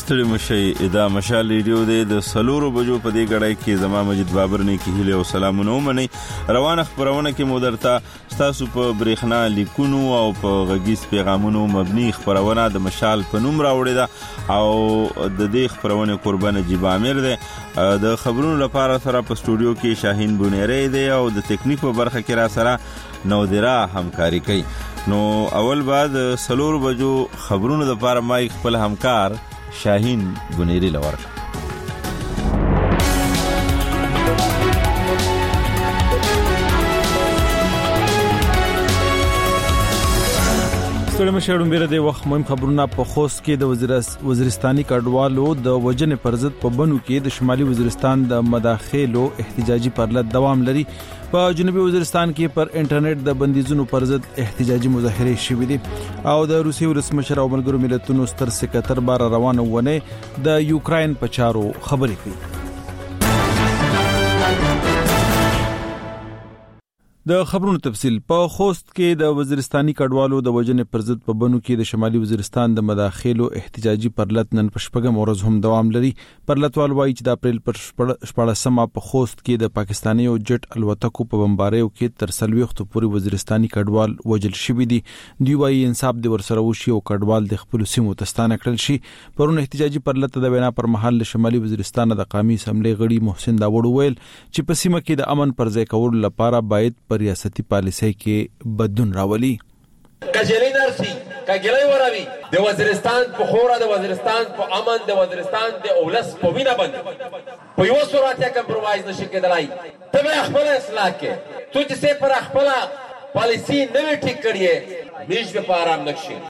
ستړي مشي دا مشال ریډیو د سلورو بجو په دې غړای کې زما مجید بابر نه کې هله او سلامونه ومني روانه خبرونه کې مودرته تاسو په برېښنا لیکونو او په غږیز پیغامونو مبني خبرونه د مشال په نوم راوړی دا او د دې خبرونه قربان جیب امیر ده د خبرونو لپاره سره په سټوډیو کې شاهین بونیری دی او د تکنیک په برخه کې را سره نودرا همکاري کوي نو اول بعد سلور بجو خبرونو لپاره ما خپل همکار شاهین بونیری لور ستړي مشهورم بیره د وخت مهم خبرونه په خوست کې د وزیرستاني کډوالو د وجنې پر ضد په بنو کې د شمالي وزیرستان د مداخلو احتجاجي پرلط دوام لري په جنوبي وزیرستان کې پر انټرنیټ د بندیزونو پر ضد احتجاجي مظاهرې شوې دي او د روسي ولسمشر او ملګرو ملتونو ستر سکرټر بار روانه ونه د یوکرين په چارو خبرې کوي د خبرونو تفصیل په خوست کې د وزیرستاني کډوالو د وجنې پر ضد په بنو کې د شمالي وزیرستان د مداخلو احتجاجي پرلط نن په شپږم ورځ هم دوام لري پرلطوال وایي چې د اپریل پر 14مه په خوست کې د پاکستاني او جټ الوتکو په بمباریو کې تر 40 پورې وزیرستاني کډوال وجل شوي دي دوی وایي انصاف د ورسره وشي او کډوال د خپل سیمو تستانه کړل شي پرون احتجاجي پرلط د وینا پر مهال د شمالي وزیرستان د قومي اسمبلی غړي محسن داوود ویل چې په سیمه کې د امن پر ځای کولو لپاره باید ریاستي پالیسۍ کې بدلون راولي کجلی درسي کګلای وراوي د وزیرستان په خوره د وزیرستان په امن د وزیرستان د اولس په وینا باندې په یو صورت یا کمپرومایز نشي کېدلای ته خپل اصلاح کې تو چې پر خپل پالیسي نه ټیک کړی بیش په آرام نشي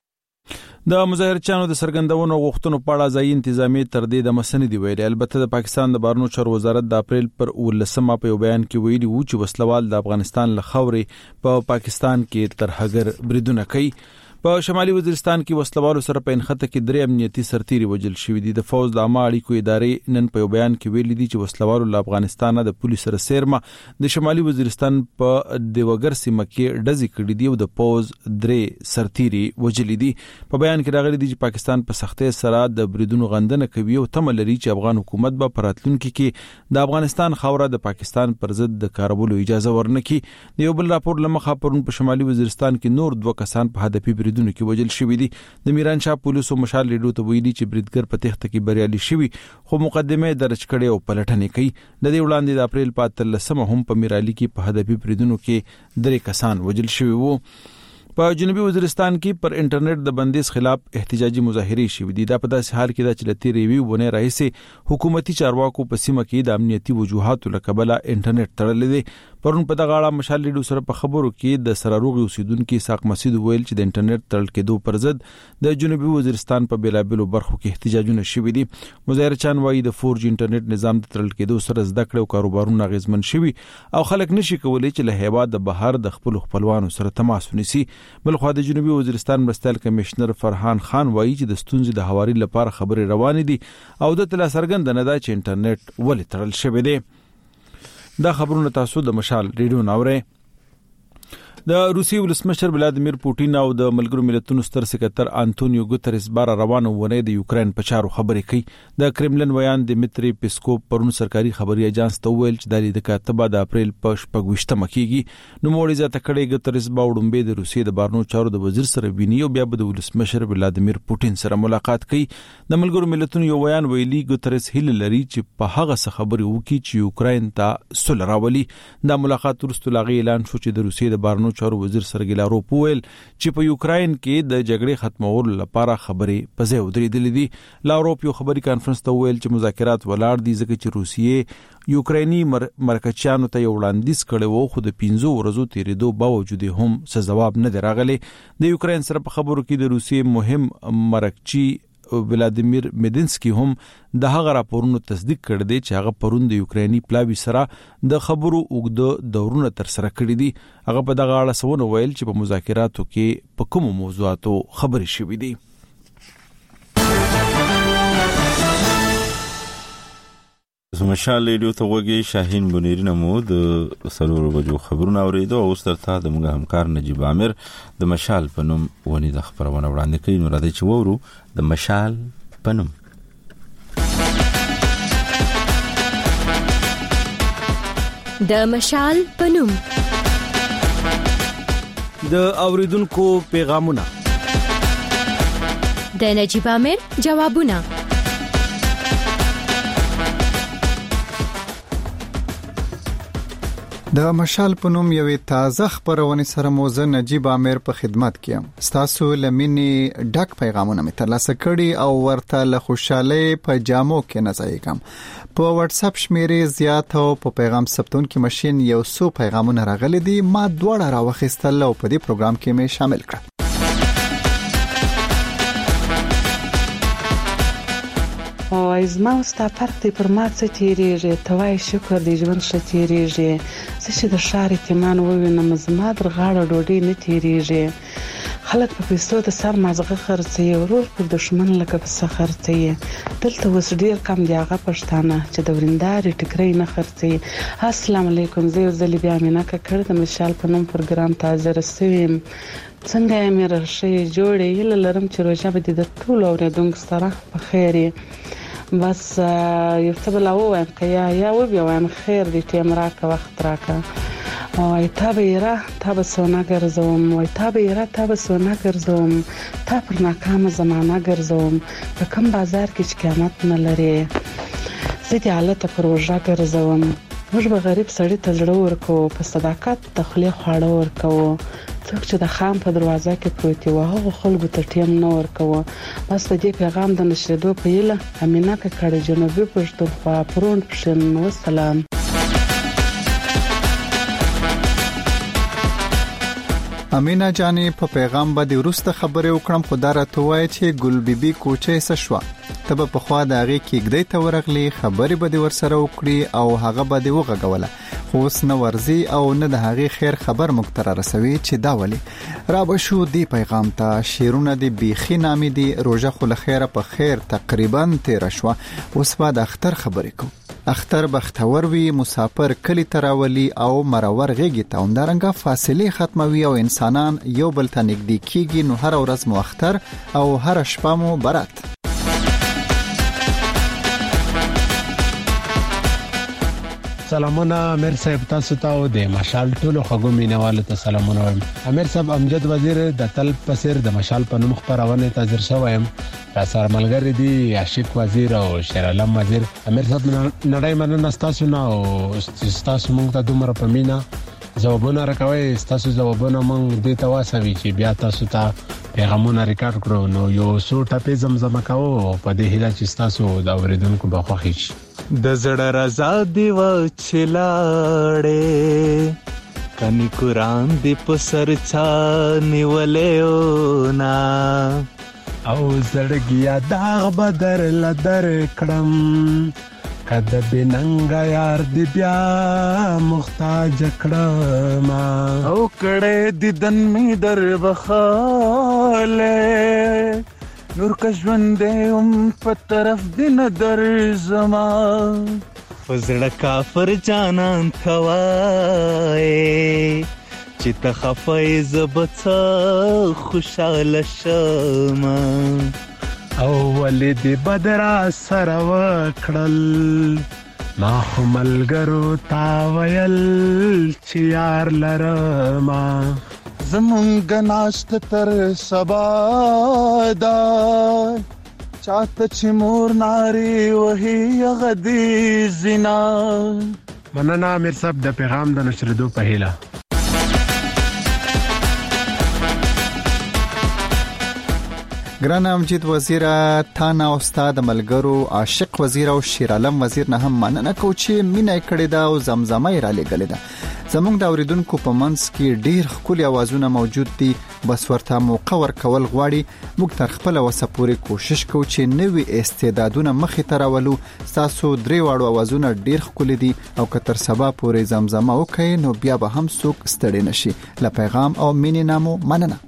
د مظاهرچیانو د سرګندونو غوښتنو په اړه ځای انتظامی تر دې د مسنې دی ویلي البته د پاکستان د بهرنیو چارو وزارت د اپریل پر 19مه په یو بیان کې ویلي وو چې وسلوال د افغانستان له خاورې په پاکستان کې ترهګر بریدونه کوي په شمالي وزیرستان کې وسلوالو سره په انخته کې درې امنیتي سرتیري وجل شوې دي د فوج د عامه اړیکو ادارې نن په یو بیان کې ویلي دي چې وسلوالو له افغانستان د پولیس سره سیرمه د شمالي وزیرستان په دیوګر سیمه کې ډزې کړې دي او د فوج درې سرتیري وجل دي په بیان کې راغلي دي چې پاکستان په سختۍ سره د بریدونو غندنه کوي او تمه لري چې افغان حکومت به په راتلونکي کې د افغانستان خاوره د پاکستان پر ضد د کارولو اجازه ورنکړي د یو بل راپور لمخه پرون په شمالي وزیرستان کې نور 2 کسان په هدفي بریدونو کې وجل شوي دي د میران شاه پولیسو مشال لیډو ته ویلي چې بریدګر په تخته کې بریالي شوي خو مقدمه درج کړي او پلټنې کوي د دې وړاندې د اپریل په 13مه هم په میرالي کې په هدفي بریدونو کې 3 کسان وجل شوي وو په جنوبي وزیرستان کې پر انټرنیټ د بندیز خلاف احتجاجي مظاهرې شوې دي دا په داسې حال کې دا چې لتی ریوی ونه راهیسه حکومتي چارواکو په سیمه کې د امنیتي وجوهاتو لکبله انټرنیټ تړلې دي پرون په دغه اړه مشال لیډو سره په خبرو کې د سراروغي اوسیدونکو ساق مسجد ویل چې د انټرنیټ تړل کېدو پر ضد د جنوبي وزیرستان په بیلابلو برخو کې احتجاجونه شوي دي مظاهرچیان وایي د 4G انټرنیټ نظام د تړل کېدو سره زده کړې او کاروبارونه اغیزمن شوي او خلک نشي کولای چې له هیواد د بهر د خپل خپلوانو سره تماس ونیسي بلخو د جنوبي وزیرستان مرستیال کمشنر فرحان خان وایي چې د ستونزې د هواري لپاره خبرې روانې دي او د تل څرګند نه ده چې انټرنیټ ولې تړل شوی دی دا خبرونه تاسو د مشال ریډیو ناوره د روسي ولسمشر ولادیمیر پوټین او د ملګرو ملتونو ستر سکرټر انټونیو ګوتریس بار روانه ونه د یوکرين په چارو خبرې کوي د کرملن ویان دمیتری پیسکوف پرون سرکاري خبري ایجنس ته ویل چې د لیدو کاتبه د اپریل په 28مه کېږي نو موړي ځته کړي ګوتریس باوډمبه د روسي د بهرنیو چارو د وزیر سره ویني او بیا د ولسمشر ولادیمیر پوټین سره ملاقات کوي د ملګرو ملتونو یو ویان ویلي ګوتریس هیله لري چې په هغه څه خبري وکړي چې یوکرين ته صلح راولي د ملاقات وروسته لاغي اعلان شو چې د روسي د بهرنیو چارو وزیر سرګی لاروف ویل چې په یوکرين کې د جګړې ختمولو لپاره خبرې په ځای ودرېدلې دي لاروف یو خبري کانفرنس ته ویل چې مذاکرات ولاړ دي ځکه چې روسیې یوکرینی مرکچیانو ته یو وړاندیز کړي وو خو د 15 ورځو تیریدو باوجود هم څه جواب نه دراغلي د یوکرين سره په خبرو کې د روسیې مهم مرکچی ولادیمیر میدینسکی هم د هغه راپورونو تصدیق کړی دی چې هغه پرون د یوکرینی پلاوی سره د خبرو اوږده دورونه تر سره کړی دي هغه په دغه اړه سونه ویل چې په مذاکراتو کې په کومو موضوعاتو خبرې شوې دي مشال لیډیو ته وګي شاهین بونیری نمو د سلور بجو خبرونه اوریدو او سترته د موږ همکار نجیب امیر د مشال پنوم ونی د خبرونه وړاندې کوي نو راځي چې وورو د مشال پنوم د مشال پنوم د اوریدونکو پیغامونه د نجيب امیر جوابونه د مشال پنوم یوې تازه خبرونه سره موزه نجيب امیر په خدمت کې ستاسو لمني ډک پیغامونه مې ترلاسه کړي او ورته له خوشاله په جامو کې نځای کوم په واتس اپ شمیرې زیات او په پیغام ثبتون کې ماشين یو څو پیغامونه راغلي دي ما دواړه راوخیستل او په دې پروګرام کې مې شامل کړ او ازما ستا فرق دی پر ما څه تیریږي توای شکر دی ژوند ښه تیریږي څه چې د ښار اعتماد ووینم زما در غاړه ډوډۍ نه تیریږي خلک په پیسو د سر مازغه خرڅي ورور پر دشمن لکه په څه خرڅي دلته وس ډیر کم دی هغه پښتانه چې د ورنداري ټکرې نه خرڅي السلام علیکم زه زلی بیا مینا کړه د مشال په نوم پروګرام تازه رسوم څنګه یې مې راشي جوړې یل لرم چې روزه به د ټول اوریدونکو سره په خیر بس یو څه بل وایم کیا یا و بیا وایم خیر دې ټیم راکا وخت راکا او ته به سونا ګرځوم وای ته به سونا ګرځوم ته پر ناکامه زمانہ ګرځوم په کوم بازار کې چې قیامت نه لري زه دې حالت پر وژه ګرځوم موږ به غریب سړی ته زړه ورکو په صداقت تخلیه خواړه ورکو څوک چې د خام په دروازه کې پروت و هغه خلکو ته ټیم نه ورکوه بس د دې پیغام د نشریدو په یله امینا کړه جنوبي پښتونخوا پرون پښین والسلام امینا جانې په پیغام باندې ورسته خبره وکړم خدای راته وایي چې ګل بیبي کوچه سشوا تبه په خوا د هغه کېږدې ته ورغلی خبرې به ورسره وکړي او هغه به وغږوله خو اوس نه ورزي او نه د هغه خیر خبر مختره رسوي چې دا ولي را بشو دی پیغام ته شیرونه دی بیخي نامې دی روزه خو لخيره په خیر تقریبا 13 شو اوس بعد اختر خبرې کوم اختر بختور وی مسافر کلی تراولی او مرور غیږی ته اندرنګه فاصله ختموي او انسانان یو بل ته نږدې کیږي نو هر ورځ مو اختر او هر شپه مو برات سلامونه امیر صاحب تاسو ته د مشال ټولو خګو مینوالو ته سلامونه وایم امیر صاحب امجد وزیر د تل پسیر د مشال په نوم خبرونه ته حاضر شوم را سره ملګری دی عاشق وزیر او شیر علم وزیر امیر صاحب نړۍ مننه تاسو نه او تاسو موږ ته دومره پمینا جوابونه راکوي تاسو جوابونه موږ دې ته واسوي چې بیا تاسو ته پیغامونه ریکارډ کړو نو یو څو ټپې زمزمه کوو په دې هیله چې تاسو د اوریدونکو په خوښ شي د زړه رضا دی و چلاړې کني قران دی په سر چا نیولې نا او زړګیا داغ بدر لدر کړم کده بننګ یار دی بیا محتاج کړم او کړه دیدن می در بخاله نور کژوندې په طرف دین در زما فزړه کافر جانان توای چې ته خفایز بڅ خوشاله شمه او ولید بدر سره وکړل ما هملګرو تا ویل چې یار لرما زمونږ ناشت تر سبا دا چاته چې مور ناری وهي غدي زنا مننه امیر صاحب د پیغام د نشریدو په هیله ګران امجد وزیر تانا استاد ملګرو عاشق وزیر او شیر علم وزیر نه هم مننه کو چې مینه کړی دا او زمزمه را لګل دا زمونږ د اوریدونکو په منځ کې ډیر خولي اوازونه موجود دي بس ورته موقع ورکول غواړي موږ تر خپل وسه پورې کوشش کوو چې نوې استعدادونه مخې ته راولو تاسو درې واړو اوازونه ډیر خولي دي او که تر سبا پورې زمزمه وکړي نو بیا به هم څوک ستړي نشي له پیغام او مینې نامو مننه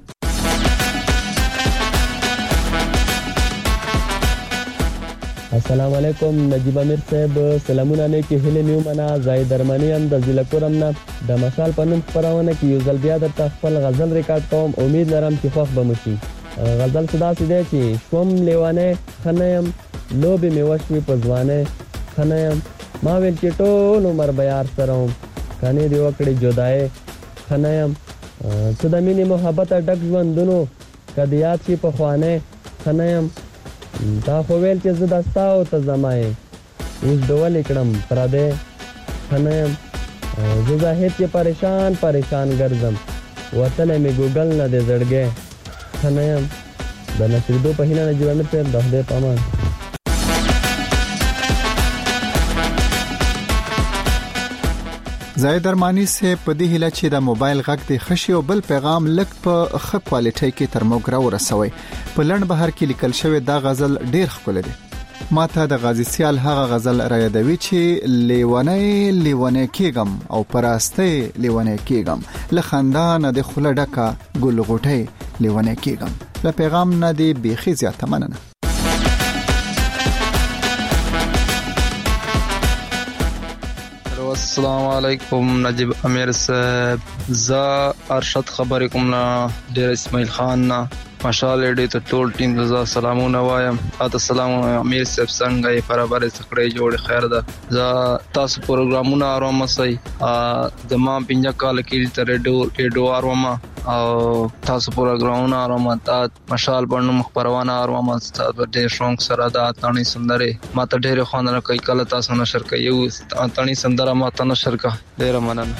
السلام علیکم نجیب امیر صاحب سلامونه نه کې هله نیو منا زاید درمانی هم د ضلع کورم نه د مشال پنوم خبرونه کې یو ځل بیا د خپل غزل ریکارډ کوم امید لرم چې خوښ به مشي غزل صدا سي دی چې شوم لیوانه خنیم لوبي می وشوي په ځوانه خنیم ما ویل چې ټول عمر بیار سره کانې دی وکړي جدای خنایم ته د مینې محبت ډک ژوندونو کدی یاد شي په خوانه خنایم تا خو ویل چې زه دستا او ته زمای اوس ډول کړم پردې خنایم زه زاهد چې پریشان ګرځم وطن می ګوګل نه دې زړګې خنایم د نشریدو په هیله نجیب امیر صاحب د خدای په امان. زاید ارمانی سے په دې هیله چې د موبایل غږ د خشي او بل پیغام لک په ښه کوالټي کې تر موږ راورسوي. په لړن بهر کې لیکل شوی دا غزل ډیر ښکلی دی. ماته د غازی سیال هغه غزل را یادوي چې لیونه کېږم او پراسته لیونه کېږم له خندان د خوله ډکه ګل غوټي لیونه کېږم. له پیغام نه دی بیخي زیاته مننه. السلام علیکم نجیب امیر صاحب زه ارشد خبرې کوم نه ډیر اسماعیل خان نه ماشاءالله دې ته ټول ټیم ته سلامونه وایم. تاسو سلام امیر صاحب څنګه یې برابر څخړې جوړ خیر ده. زه تاسو پروګرامونه اورم سي د ما 5 کال کې تر ډېډو اورم او تاسو پروګرامونه اورم ته مشال بڼو مخبرونه اورم تاسو ډېر شونک سره دا تانی سندره ماته ډېر خوانره کوي کله تاسو نشر کوي یو تانی سندره ماته نشر کا ډېر مننه.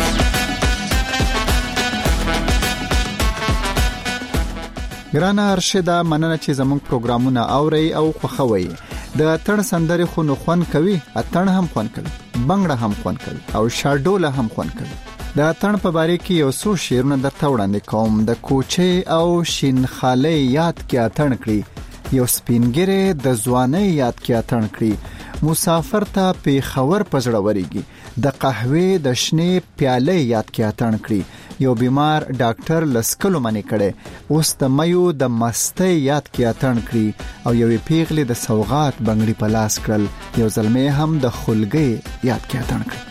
ګرانه ارشدا مننه چې زموږ پروګرامونه اوري او خوښوي. د اتن سندره خو نو خوان کوي اتن هم خوان کوي بنگړه هم خوان کوي او شاډوله هم خوان کوي. د اتن په باره کې یو څو شعرونه درته وړاندې کوم. د کوچه او شینخاله یاد کې اتن کړی یو سپینګره د ځواني یاد کې اتن کړی مسافر ته په خبر پزړه وريږي د قهوه د شنه پیاله یاد کې اتن کړی یو بیمار ډاکټر لسکلو منی کړي اوس د مېو د مسته یاد کې اتن کړی او یو پیغلې د سوغات بنگړي په لاس کړل یو زلمه هم د خلګي یاد کې اتن کړی.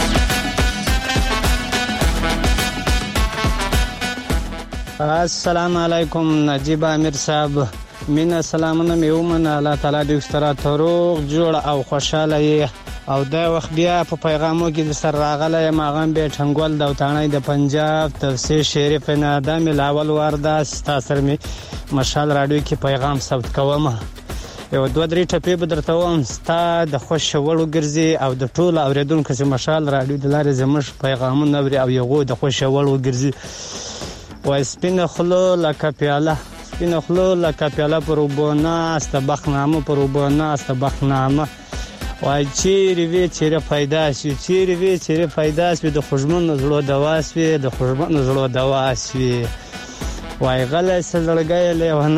السلام علیکم نجیب امیر صاحب مینا سلامونه میومن الله تعالی دې ستاره تروغ جوړ او خوشاله او دا وخت بیا په پیغامو کې د سر راغله ماغم به ټنګول د وطنۍ د پنجاب تفسیر شریف نه د ملاول وردا ستاسر می مشال رادیو کې پیغام ثبت کوم یو دوه درې ټپې به درته وم ستا د خوش وړو ګرځي او د ټول اوریدونکو چې مشال رادیو د لارې زموږ پیغامونه اوري او یو د خوش وړو ګرځي وای سپینه خلو لکه پیاله پروبونه استبخنامه پروبونه استبخنامه وای چیرې پیدا شي د خوشمن زړه دوا شي وای غلې سلړګې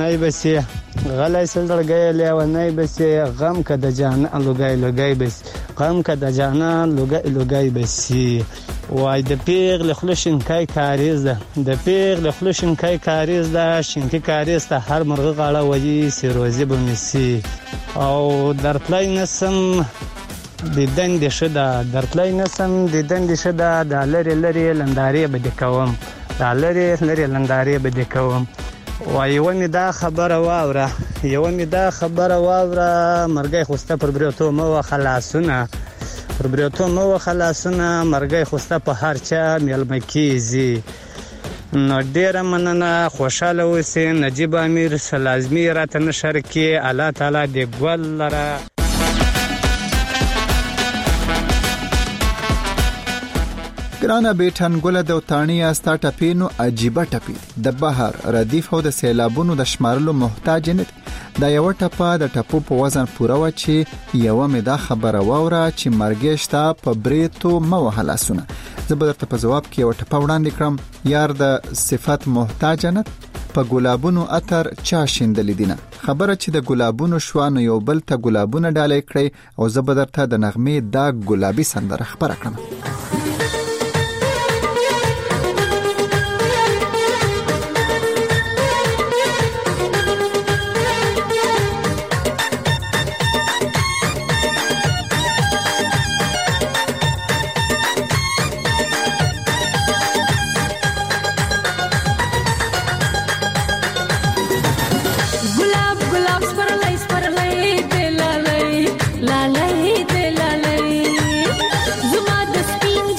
لیونای بسي غم کده جان لګای بسي وای د پیغل خلشن کای کاریز ده شینکی کاریز ته هر مرغه غاړه وځي سیروزي بمسي او درتلای نسم د دندې شدا د لری لنداري بده کوم وای یو می دا خبره واوره مرګي خوسته پر بریتو مو خلاصونه مرګي خوسته په هر چا ملمکیزي نو ډیر مننه خوشاله اوسئ نجیب امیر لازمي راته نشر کې الله تعالی دې ګل لره. ګرانه بیٹن ګله د وطنۍ استا ټپینو عجيبه ټپی د بهر ردیف او د سیلابونو د شمارلو محتاج نه دا یو ټپه د ټپو په وزن پوره و چې یو مې دا خبره واوره چې مرګشتا په بریتو مو حلاسونه زبر ته په جواب کې یو ټپه وړاندې کړم یار د صفات محتاج نه په ګلابونو اتر چا شیندل دینه خبره چې د ګلابونو شوانو یو بل ته ګلابونه ډالې کړي او زبر ته د نغمه دا ګلابي سندره خبره کړم. زما د سپین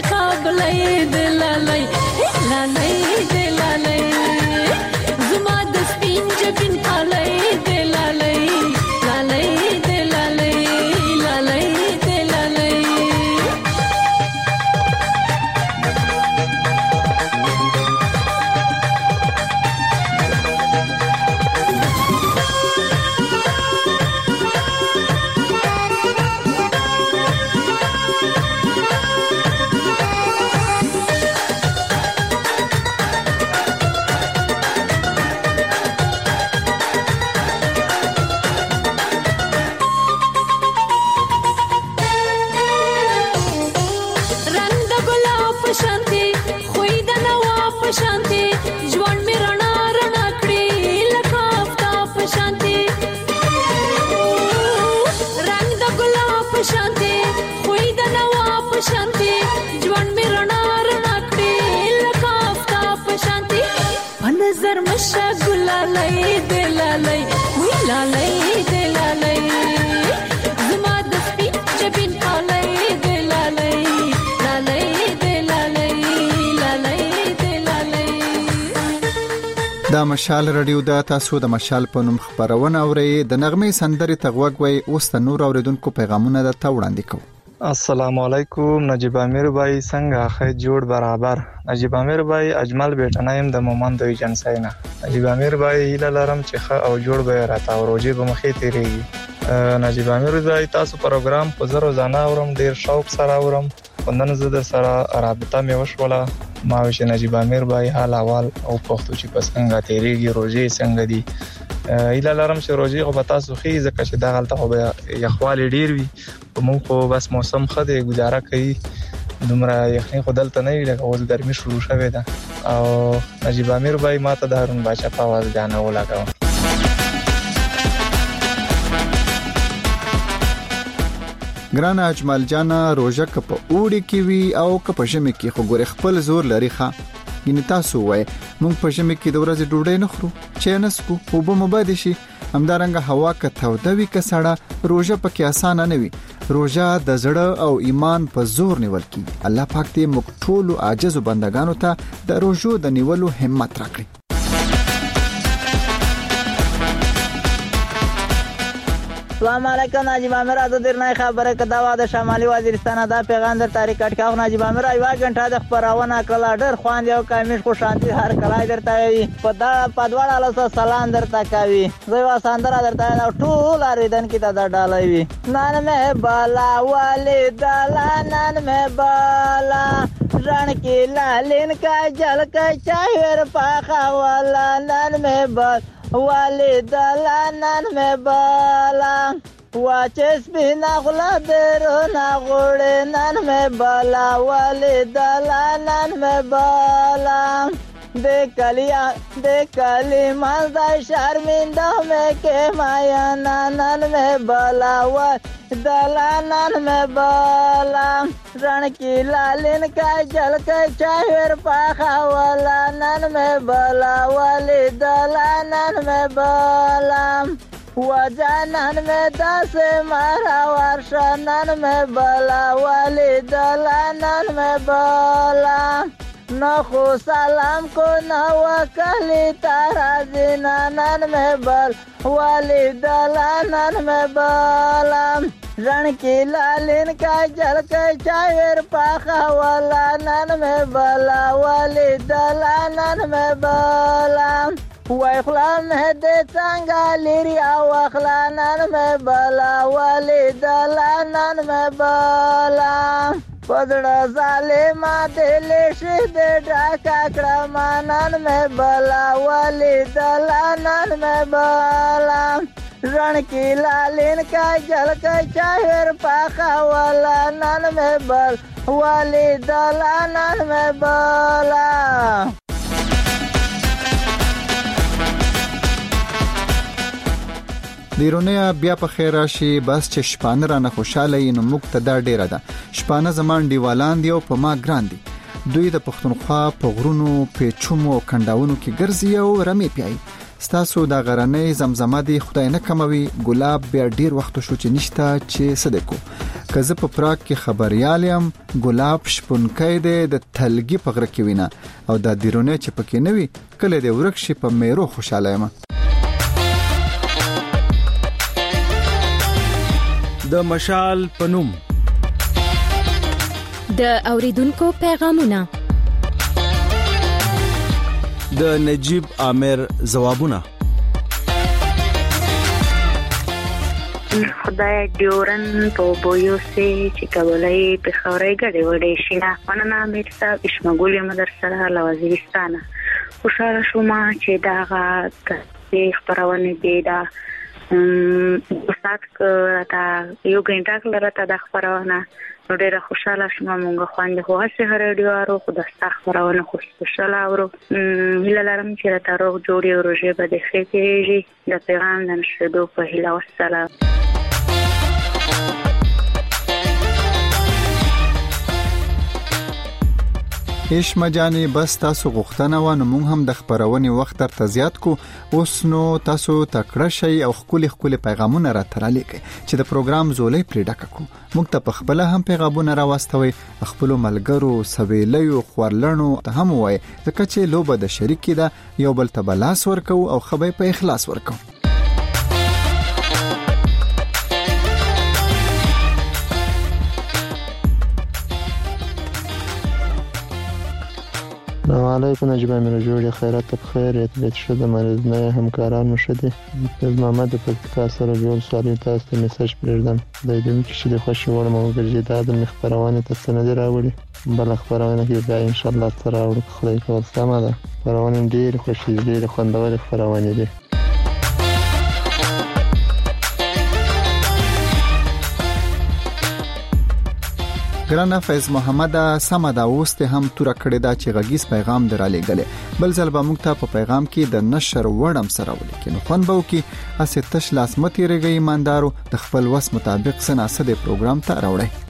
قابلې دلالای لالای دلالای زما د سپین جبین قالای دلالای لالای دلالای لالای دلالای دا مشال رادیو دا تاسو د مشال په نوم خبرونه اورئ د نغمه سندري تغوګ وي اوس د نور اوریدونکو پیغامونه د توړاندې کوم. السلام علیکم نجیب امیر بھائی څنګه خې جوړ برابر نجیب امیر بھائی اجمل بیٹنایم د مومند ایجنسینا نجیب امیر بھائی هیله لرم چې ښه او جوړ به راته او روزي به مخې تیریږي. نجیب امیر بھائی تاسو پروګرام په زرو ځانه اورم ډیر شوق سره اورم وندن زه د سره رابطه مې وشوله ما وش نجیب امیر بھائی حال احوال او پښتو چې پس څنګه تیریږي روزي څنګه دي ایله لرم چې روزي خو پتا سو خي ځکه چې دا غلطه خو یخوال ډیر وي موږ خو بس موسم خده گزاره کوي دومره یخني خو دلته نه وی لکه اوس ګرمي شروع شوه ده او نجیب امیر بھائی ماته د هارون بچا په आवाज غانه ولاګاو. ګران اجمل جانا روزه کپ اوړي کی وی او کپ ژمي کی خو ګور خپل زور لري ښه یني تاسو وای مونږ په ژمي کې د ورځې ډوډۍ نه خورو چې نسکو خو به مبادی شي همدارنګه هوا کته دوی کسړه روزه پکې اسانه نه وي روزه د زړه او ایمان په زور نیول کی الله پاک دې موږ ټول عاجز بندگانو ته د روزو د نیولو همت راکړي. السلام علیکم نجیب امیر از درنای خبره کدا و د شمالي وزیرستان دا پیغام در تاریخ کټکاو نجیب امیر ایوا غنټه د خبرونه کړه ډېر خوان یو کامیش خو شانتي هر کلای درته وي په دا پدواړه له سلام درته کوي زوی وساندره درته ټول اریدن کی دا ډالای وي نن مې بالا والدلا نن مې بالا رن کی لالین کا جل کا چایر پاخا والا نن مې بالا والدلا نن مې بالا واچس بنا غلا درو نا غوړې نن مې بالا والدلا نن مې بالا د کلی مزدا شرمنده مې کې مایا نن مې بالا والدلا نن مې بالا رن کی لالین کا جل کا چاہر پاخا والا نن مې بالا والدلا نن مې بالا وجانن میں دس مارا ورشنن میں بلا والدلا نن میں بلا نخو سلام کو نوکلی تارا زینانن میں بل والدلا نن میں بلا رن کی لالین کا جل کے چاہر پاخا والا نن میں بلا والدلا نن میں بلا وای خلان دې څنګه لري او خلانن مې بلا والدلا نن مې بلا پدړه ظالما دل شه دې ډاکا کړه مانن مې بلا والدلا نن مې بلا رن کی لالین کا جل کا چاہر پاخا والا نن مې بل والدلا نن مې بلا. دیرونه بیا په خیر راشي بس چې شپانه را نه خوشاله نو موږ ته دا ډیره ده شپانه زمان دیوالان دی او په ما ګران دي دوی د پښتونخوا په غرونو په چومو کنداونو کې ګرځي او رمي پیای ستاسو د غرنۍ زمزمه دی خدای نه کموي ګلاب بیا ډیر وخت شو چې نشته چې صدقو کزه په پراګ کې خبريال يم ګلاب شپونکې د تلګي په غره کې وینا او د دیرونه چې پکې نوي کله د ورک شي په میرو خوشاله یم د مشال پنوم د اوریدونکو پیغامونه د نجیب عامر ځوابونه خدای ډیورن په بویو سي چې کولای په خوري غړي وړي شي مننه امیر صاحب اشمګول مدر سره له وزیرستان خوشاله شوم چې دا خبرونه دي دا استاد کا یو غنټه لرته د خبرونه ډیره خوشاله شوم مونږ خواندې خو هڅه رادیو اورو خو د خبرونه خو خوشاله اورو هیله لرم چې راته روغ جوړي او روزه به د خیر کېږي د پیغام د نشدو په هیله والسلام هیڅ مجاني بس تاسو غوښتنه و نو موږ هم د خبرونې وخت تر زیات کو اوس نو تاسو تکړه شي او خولي پیغامونه را ترالي چې د پروګرام زولې پریډک کو موږ ته په خپل هم پیغامونه را واستوي خپل ملګرو سویلیو خورلنو ته هم وای ځکه چې لوبه د شریک ده یو بل ته بلاس ورکو او خبرې په اخلاص ورکو السلام علیکم نجیب امیر جوړ خیرات په خیر اتبعت شد مریض نه همکارانو شدي د محمد په پودکاسټ سره جوړ سوالي تاسو ته میسج پرېږدم د دې چې د خوشي وړم او ګرځي د خبرونه ته سند راوړي بل خبرونه کې دا ان شاء الله تر راوړو خدای کول سم ده خبرونه ډیر خوشي ډیر خوندور خبرونه دي ګرانه فیض محمد سمد اوست هم تور کړی دا چې غږیز پیغام دراله غلې بل ځل به موږ ته په پیغام کې د نشر وړم سره ولیکي نو خون به وکي اسه تش لاس متي رګي ایماندارو د خپل وس مطابق سناسه د پروګرام ته راوړي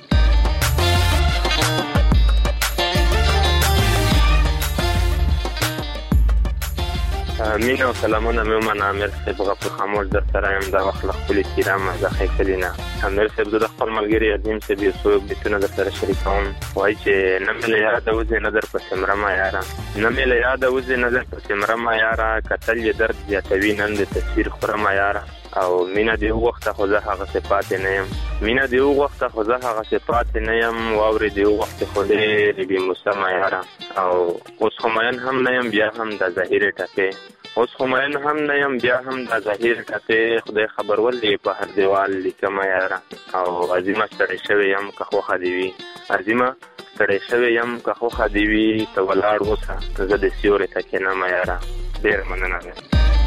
مين او سلامونه مېمن امیر صاحب غفور خاموش در سره يم دا وخت خپل احترام زخه کلینا امیر صاحب د خپل ملګری عظیم صاحب یو څو بیتونه در سره شریکوم وای چې نه مې یاد اوځي نظر په سمرما یارا نه مې یاد اوځي نظر په سمرما یارا کتل درد زیاتوي نن د تصویر خرما یارا او مینا دی وخت خو زه هغه صفات نه يم مینا دی وخت خو زه هغه صفات نه يم واوري دی وخت خو دې بي مسما یارا او اوس همایان هم نه يم بیا هم د ظاهر ټکه اوس همایان هم نه يم بیا هم د ظاهر ټکه خدای خبر ولې په هر دیوال لیکم یارا او عظیمه ستړي شوی يم که خو خدیوي عظیمه ستړي شوی يم که خو خدیوي ته ولاړ وسه زه د سیوري ټکه نه ما یارا ډیر مننه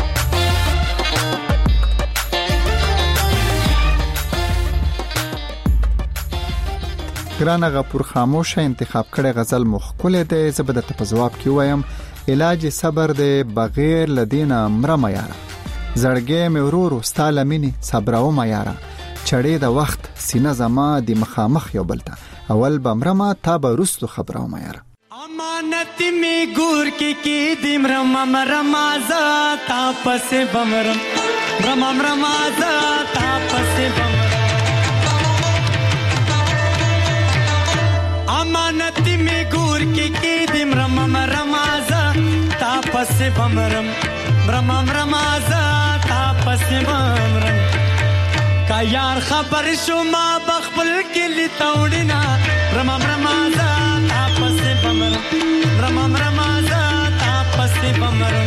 ګرانه غفور خاموش انتخاب کړي غزل مخکله ده زبده ته جواب کی وایم علاج صبر ده بغیر لدینا مرما یارا زړګې مې ورور واستاله مینی صبرو ما یارا چړې د وخت سینه زما د مخامخ یو بلته اول بمرما تا به رسلو خبرو ما یارا امانت می ګور کې د مرما رمازا تا پسې بمرم رمازا تا پسې بمرم امانت می ګور کې د رمازا تا پسې بمرم رمازا تا پسې بمرم کا یار خبر شو ما بخبل کې لتاوډینا رمازا تا پسې بمرم رمازا تا پسې بمرم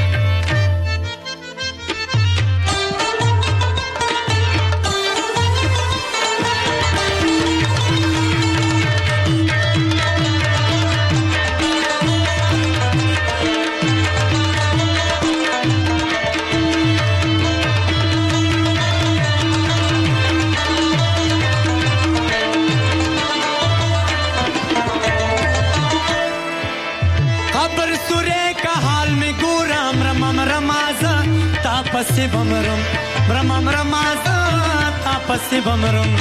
پسې بمرم رمازا تا پسې بمرم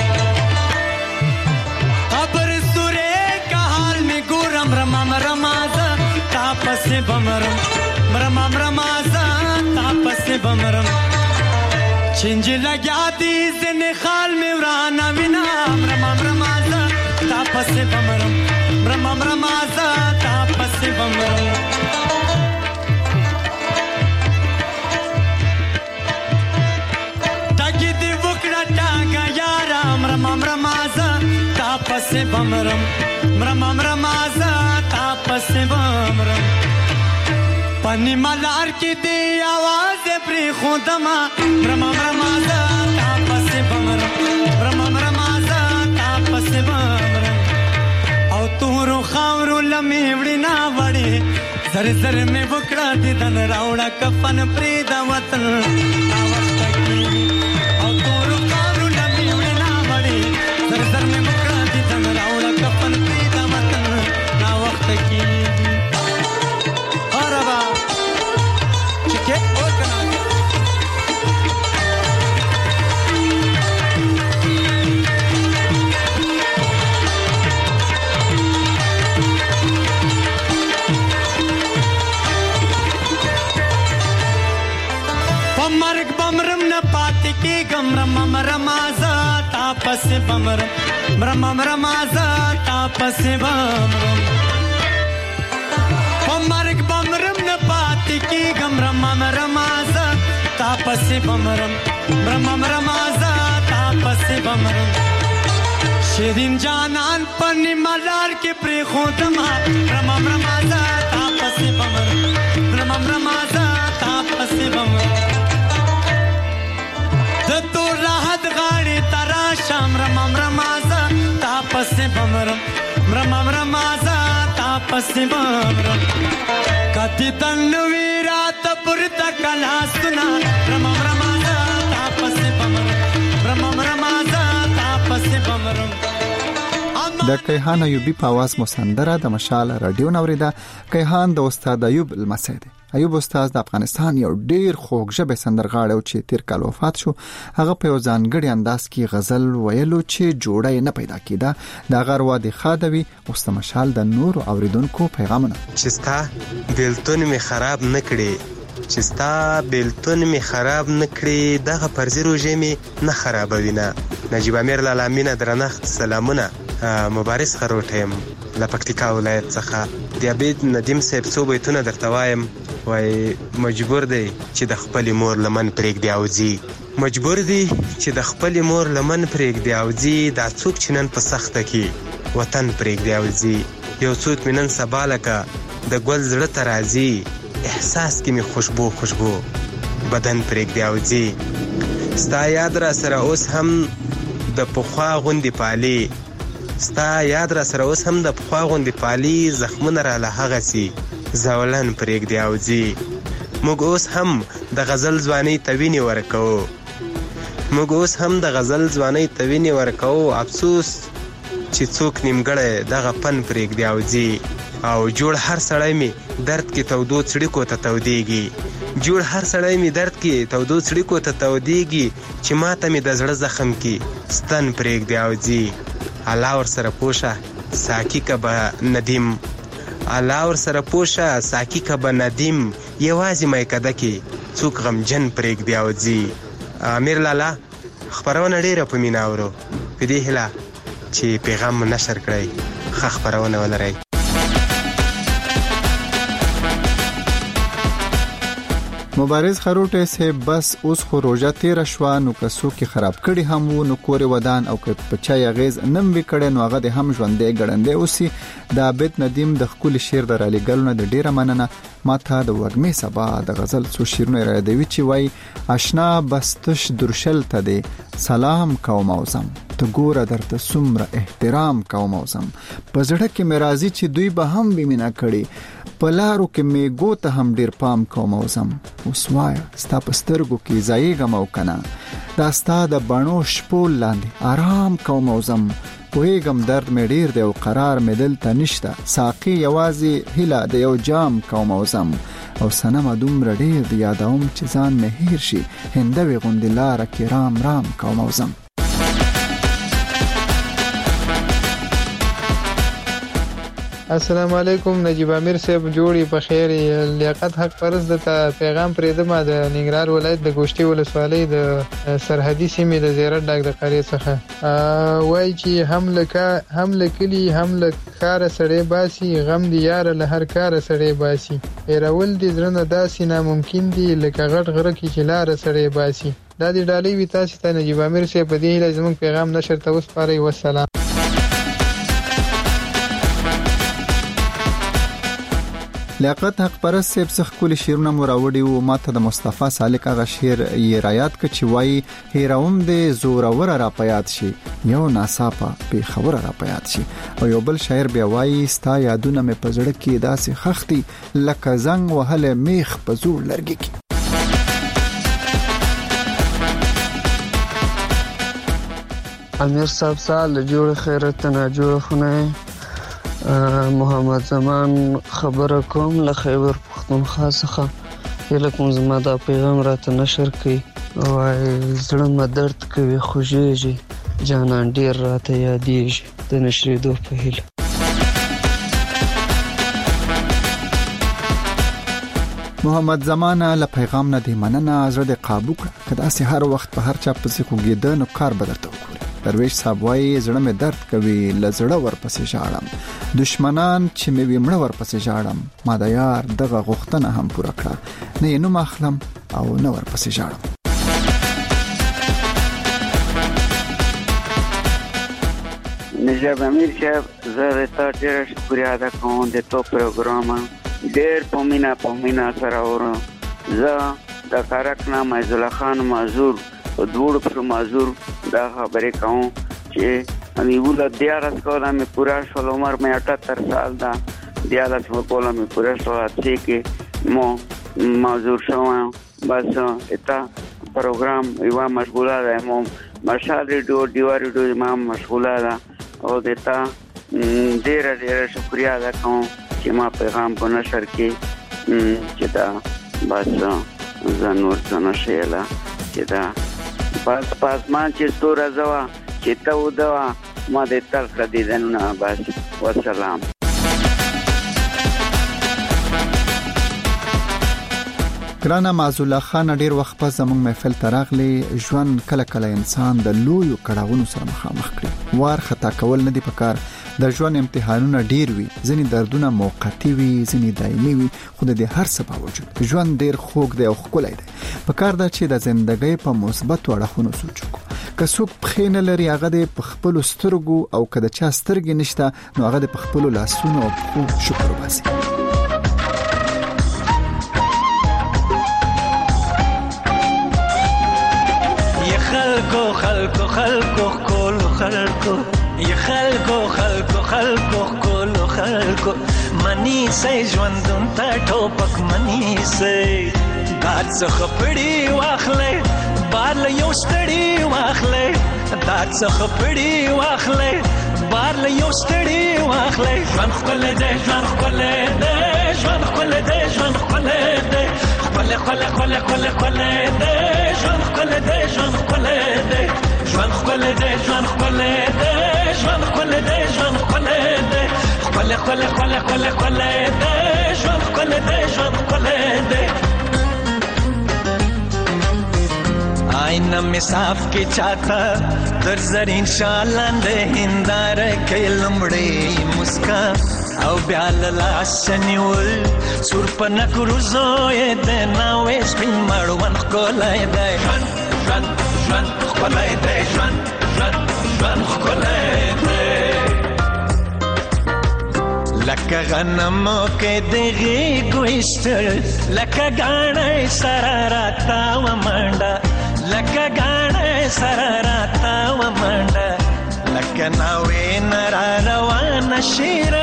خبر سورې کا حال میں ګورم رمازا تا پسې بمرم رمازا تا پسې بمرم چنج لګیا دي زنه خال می ورانه وینا مرما مرما زه تا پسې بمرم مرما مرما زه تا پسې بمرم تاګي دی وکړه ټاګه یارا مرما مرما زه تا پسې بمرم مرما مرما زه تا پسې بمرم پنی ملار کی دی آواز پری خودما مرما مرما زه تا پسې بمرم مرما مرما زه تا پسې بمرم او تورو خاورو لمې وړي نا وړي زر زر مې وکړه دي دن راوړه کفن پری دا وطن او تورو خاورو لمې وړي نا وړي زر زر مې وکړه دي دن راوړه کفن پری دا وطن نا وخت کې مرګ بمرم نه پاتې کېږم مرما مرما زه تا پسې بمرم مرما مرما زه تا پسې بمرم په مرګ بمرم نه پاتې کېږم مرما مرما زه تا پسې بمرم مرما مرما زه تا پسې بمرم شیرین جانان پنی ملار کې پرې خودما مرما مرما زه تا پسې بمرم مرما مرما زه تا پسې بمرم د تو راحت غاړي ترا شام رما رما زه تا پسې بمرم رما رما زه تا پسې بمرم کتی تن ویرا ته پر تکلا سنا رما رما زه تا پسې بمرم رما رما زه تا پسې بمرم د کیهان ایوبی په आवाज مسندره د مشال رادیو نوریدا کیهان د استاد ایوب المسی دی. ایوب استاد د افغانستان یو ډیر خوږ ژبه سندرغاړی او چې تیر کال وفات شو. هغه په ځانګړي انداز کې غزل ویلو چې جوړه نه پیدا کیده. د غروا د خادوی استاد مشال د نور اوریدونکو پیغامونه چې ستا بیلتون می خراب نکړي چې ستا بیلتون می خراب نکړي دغه پرځي روزه می نه خرابوینه. نجیب امیر لالامینه درنښت سلامونه. مبارز خروټم لپکتیکا ولایت څخه د عبید ندیم صاحب څو بیتونه درته وایم. وای مجبور دی چې د خپل مور لمن پرېږدي او ځي مجبور دی چې د خپل مور لمن پرېږدي او ځي دا څوک چې نن په سخته کې وطن پرېږدي او ځي یو څوک مې نن سبا لکه د ګل زړه ته راځي احساس کې مې خوشبو بدن پرېږدي او ځي ستا یاد را سره اوس هم د پخوا غوندې پالي ستا یاد را سره اوس هم د پخوا غوندې پالي زخمونه را له هغسې زولن پرېږدي او ځي موږ اوس هم د غزل ځوانۍ ته وینې ورکوو موږ اوس هم د غزل ځوانۍ ته وینې ورکوو افسوس چې څوک نیمګړی دغه فن پرېږدي او ځي او جوړ هر سړی مې درد کې تودو څړیکو ته تودېږي جوړ هر سړی مې درد کې تودو څړیکو ته تودېږي چې ماته مې د زړه زخم کې ستن پرېږدي او ځي الله ورسره پوشه ساقي که به ندیم الله ورسره پوشه ساقي که به ندیم یوازې میکده کې څوک غمجن پرېږدي او ځي. امیر لالا خپرونه ډېره په مینه اورو په دې هیله چې پیغام نشر کړئ ښه خپرونه ولرئ. مبارز خروټه سه بس اوس خو روزه 13 شوا نو کسو کې خراب کړي هم وو نو کور ودان او که پچای غیز نم وکړي نو هغه د هم ژوندې ګړندې اوسي. د عبید ندیم د خپل شعر د رالي ګلونه د ډیره مننه. ماته د وګمې سبا د غزل څو شعرونه را دی چې وای آشنا بستش درشل ته دی سلام کوم اوسم ته ګوره درته سمره احترام کوم اوسم په زړه کې مرাজি چې دوی به هم ویمنه کړي پلارو کې میګو ته هم ډیر پام کوم اوسم اوس وای ستا پسترګو کې ځایګم او کنه دا ستا د بڼو شپول لاندې آرام کوم اوسم پوهیږم درد مې ډیر دی او قرار مې دلته نشته ساقي یوازې هله د یو جام کوم اوسم او سنم دومره ډیر دی یادوم چې ځان مې هیر شي هندوي غوندې لاره کې رام کوم اوسم. السلام علیکم نجیب امیر صاحب جوړی په خیر لیاقت حق پرز د پیغام پرې د ما د ننګرهار ولایت د ګوشتي ولسوالۍ د سرحدي سیمې د زیارت ډاک د قریه څخه وایي چې هم لکلی هم لکار سړی باسي غم دی یار له هر کار سړی باسي هیرول دي زړه داسې ناممکن دي لکه غټ غره کې چې لار سړی باسي دا دی ډالۍ وي تاسو ته نجیب امیر صاحب په دې هیله زموږ پیغام نشر ته وسپارئ والسلام. لیاقت حق پرست صاحب څخه کلی شیرونه مو راوړي او ماته د مصطفی سالک هغه شعر یې رایات ک چې وایي هیروم د زورور را پیات شي یو ناصافه به خبره را پیات شي او یو بل شاعر بیا وایي ستا یادونه مې پزړه کې داسې خختي لکه زنګ وهله میخ په زور لرګي کې. امیر صاحب سال جوړ خیرت نه جوړ خونه محمد زمان خبره کوم له خیبر پختونخوا څخه هله کوم زما دا پیغام راته نشر کړي وای زړه مې درد کوي خوږیږي جانان ډیر راته یادېږي د نشریدو په هیله. محمد زمانه له پیغام نه دی مننه زړه د قابو کړه کدا سي هر وخت په هر چا پسې کوګیدنو کار بدرته وکړي. درویش صاحب وایي زړه مې درد کوي لزړه ورپسې ژاړم دشمنان چې مې ومړه ورپسې ژاړم ما د یار دغه غوښتنه هم پوره کړه نه نو مخلم او نو ورپسې ژاړم. نجیب امیر صاحب زه ته ډېر شکریه ادا کوم د تو پروګرام ډېر پومینا سره اورم زه د کارکنا مایزله خان معذور دوړ پر معذور دا خبرې کوم چې امی ول دیارس کوله مې پورا شول عمر مې 78 سال دا دیارس کوله مې پورا شول چې کې مو معذور شوم بس اتا پروګرام یو مشغوله ده مو مشال ریډیو ما مشغوله ده او دتا ډېر شکریا ادا کوم چې ما پیغام په نشر کې چې دا بس زنور څنګه شیلا چې دا پاس مان چې ستوره زوا چې ته ودوا ما دې تل کړی دنه بس والسلام. ګرانه معزوله خان ډیر وخت په زموږ محفل تراغلی ژوند کله کله انسان د لویو کړهونو سره مخامخ کړي وار خطا کول نه دی پکار د ژوند امتحانونه ډیر وي ځینې دردونه موقتی وي ځینې دایمي وي خو د هر څه باوجود ژوند ډیر خوږ دی او ښکلی دی پکار دا چې د ژوندۍ په مثبت اړخونو سوچ وکړو که څوک پخې نه لري هغه د خپل سترګو او که د چا سترګې نشته نو هغه د خپل لاسونو او پښو شکر وباسي. خلکو کولو خلکو یا خلکو کولو خلکو منی سي ژوندون ته ټوپک منی سي داد څخه پړی واخلې بار له یو ستړی واخلې داد څخه پړی واخلې بار له یو ستړی واخلې ژوند خپل دې ژوند خپل دې ژوند خپل دې ژوند خپل دې خپل خپل خپل خپل خپل دې ژوند خپل دې ژوند خپل دې ژوند خپل دې ژوند خپل دې ژوند خپل دې ژوند خپل دې خپل خپل خپل خپل خپل دې ژوند خپل دې ژوند خپل دې آئینه می صاف کی چاہتا در زرین شالان دې هندار کې لمړې مسکا او بیال لاس نیول سور پنا کروزوې د ناوې سپین مړوند کولای دی ژوند خپلای دی ژوند خپلای دی لکه غنمو کې دغه ګوشتل لکه غاڼې سره راتا و منډه لکه غاڼې سره راتا و منډه لکه ناوې نرا روان شیرا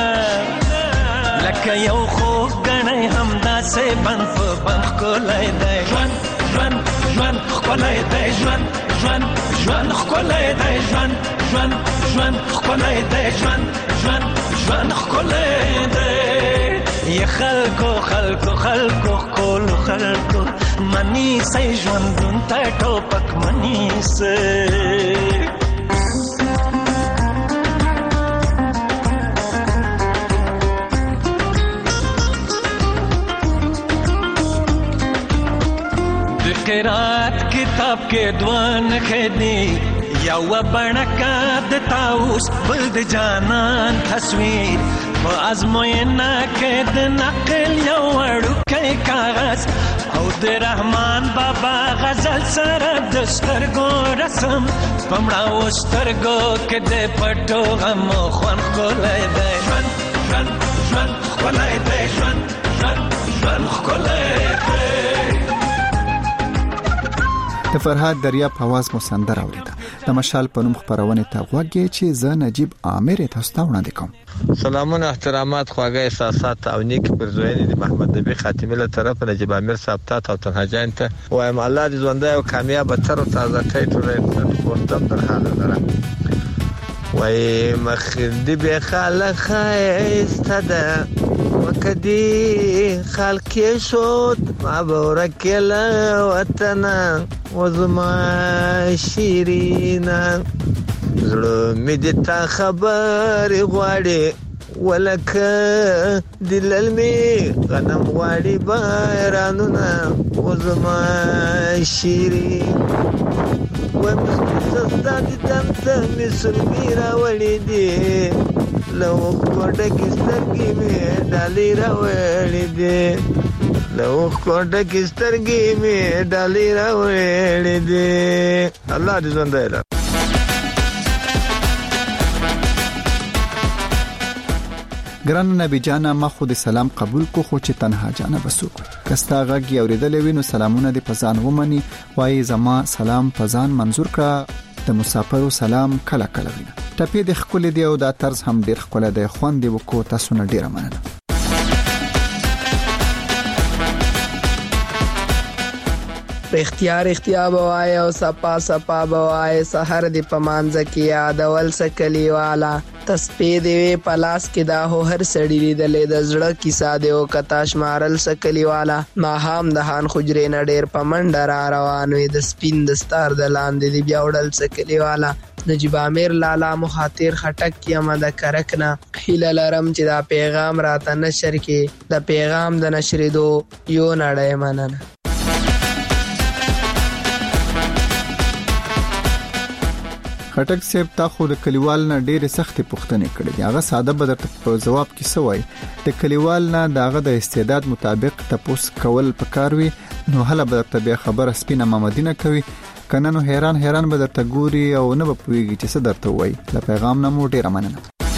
لکه یو خو غنې همدا سه بند په بند کولای دی ژوند خپلای دی ژوند خپلای دی ژوند خپلای دی ژوند خپلای دی یا خلکو کولو خلکو منی سي ژوندون ته ټوپک منی سي خاطرات کتاب کې دوان خدي یو بڼکا د تاوس بل د جانان تصویر په ازموینه کې د نقل یو وړوکی کاغذ او د رحمان بابا غزل سره د سترګو رسم پمړاو سترګو کې د پټو غم خوان کولای دی ژوند ژوند ژوند کولای دی ژوند ژوند ژوند کولای دی. د فرهاد دریاب आवाज مو سندره اوریده. د مشال په نوم خبرونه ته غوږی چې زه نجیب عامر تاسو ته وړاندې کوم. سلامونه احترامات خواږه احساسات او نیک پرزوینې د محمد نبی خاتمه له طرف نجیب عامر صاحب ته او تنها جان ته وایم الله دې ژوندۍ او کامیاب تر او تازه کوي ټول ورته در حال لره وای مخدی به خلک استدا وکدي خلک شود ما بورکل وطن وزما شیرینا زړه مې د تا خبر غواړي ولکه دلل می غنم غواړي بارانونه وزما شیرین ومستاد تمته مسلمی راوړي دي لو کوټه کې سترګې مې ډالې راوړي دي لو کوټه کې سترګې مې ډالې راوړي دي الله دې ژوندۍ لري. ګران نبی جانا ما خو د سلام قبول کو خو چې تنها جانا بسوک کستا غږی اوریدل وینو سلامونه د پزان ومني وای زما سلام پزان منظور کړه د مسافرو سلام کله کله وینه ټپې د خپل دی او د طرز هم ډیر خپل دی خوان دی وکړو تاسو نه ډیره مننه. اختیار بوای او سپا بوای سحر دی پمانځ کې یادول سکلیوالا تسپې دی پلاس کې دا هو هر سړی لیدلې د زړه کیسه دی او کتاش مارل سکلیوالا ما هم د هان خجرې نه ډېر پمنډ را روان وي د سپین دستار د لاندې دی بیا وړل سکلیوالا نجیب عامر لالا مخاطر خټک کیما د کرکنا هیله لرم چې دا پیغام راته نشر کې د پیغام د نشریدو یو نړۍ مننه. خټک صاحب تا خو د کلیوال نه ډېر سخت پوښتنې کړې دي هغه ساده بدر په جواب کې سوای د کلیوال نه داغه د استعداد مطابق تاسو کول پکاروي نو هله به تبع خبر سپینه مامدینه کوي کنه نو حیران به درته ګوري او نه به پويږي چې څه درته وای د پیغام نه مو ډېر مننه.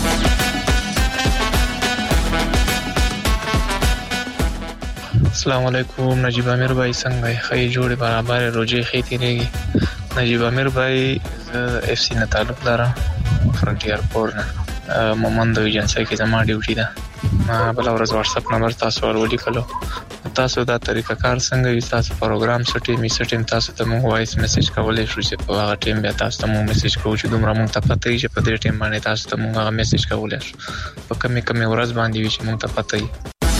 السلام علیکم نجیب عامر بھائی څنګه خی جوړه برابر روزي خې تیریږي نجیب عامر بھائی اف سی نه تعلق لرم فرنټیر پور نه مومند ایجنسی کې زما ډیوټي ده ما بل ورځ واتس اپ نمبر تاسو ورولې کړو تاسو دا طریقه کار څنګه وي تاسو پروګرام سټیم تاسو ته مو وایس میسج کولای شو چې په هغه ټیم بیا تاسو ته مو میسج کوو چې دومره مونږ ته پته یې چې په دې ټیم باندې تاسو ته مونږ هغه میسج کولای شو په کمې ورځ باندې وي چې مونږ ته پته یې.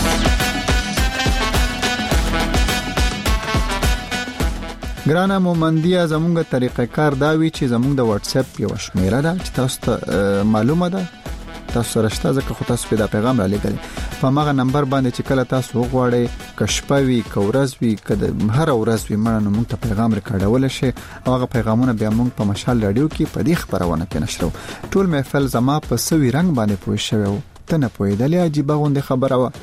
ګرانه مومندیا زمونږه طریقه کار دا وی چې زمونږ د واتس اپ یو شمیره ده چې تاسو ته معلومه ده تاسو رښتا ځکه خو تاسو په دا پیغام را لګل په ماغه نمبر باندې چې کله تاسو وغواړئ کشپوي کورز وی کده هر ورځ وی مړنه مونږ ته پیغام ریکارډول شي هغه پیغامونه بیا مونږ په مشال رادیو کې په دې خبرونه کې نشرو ټول محفل زما په سوي رنگ باندې پوي شوی ته نه پوهیدلې عجیب غونډه خبره و.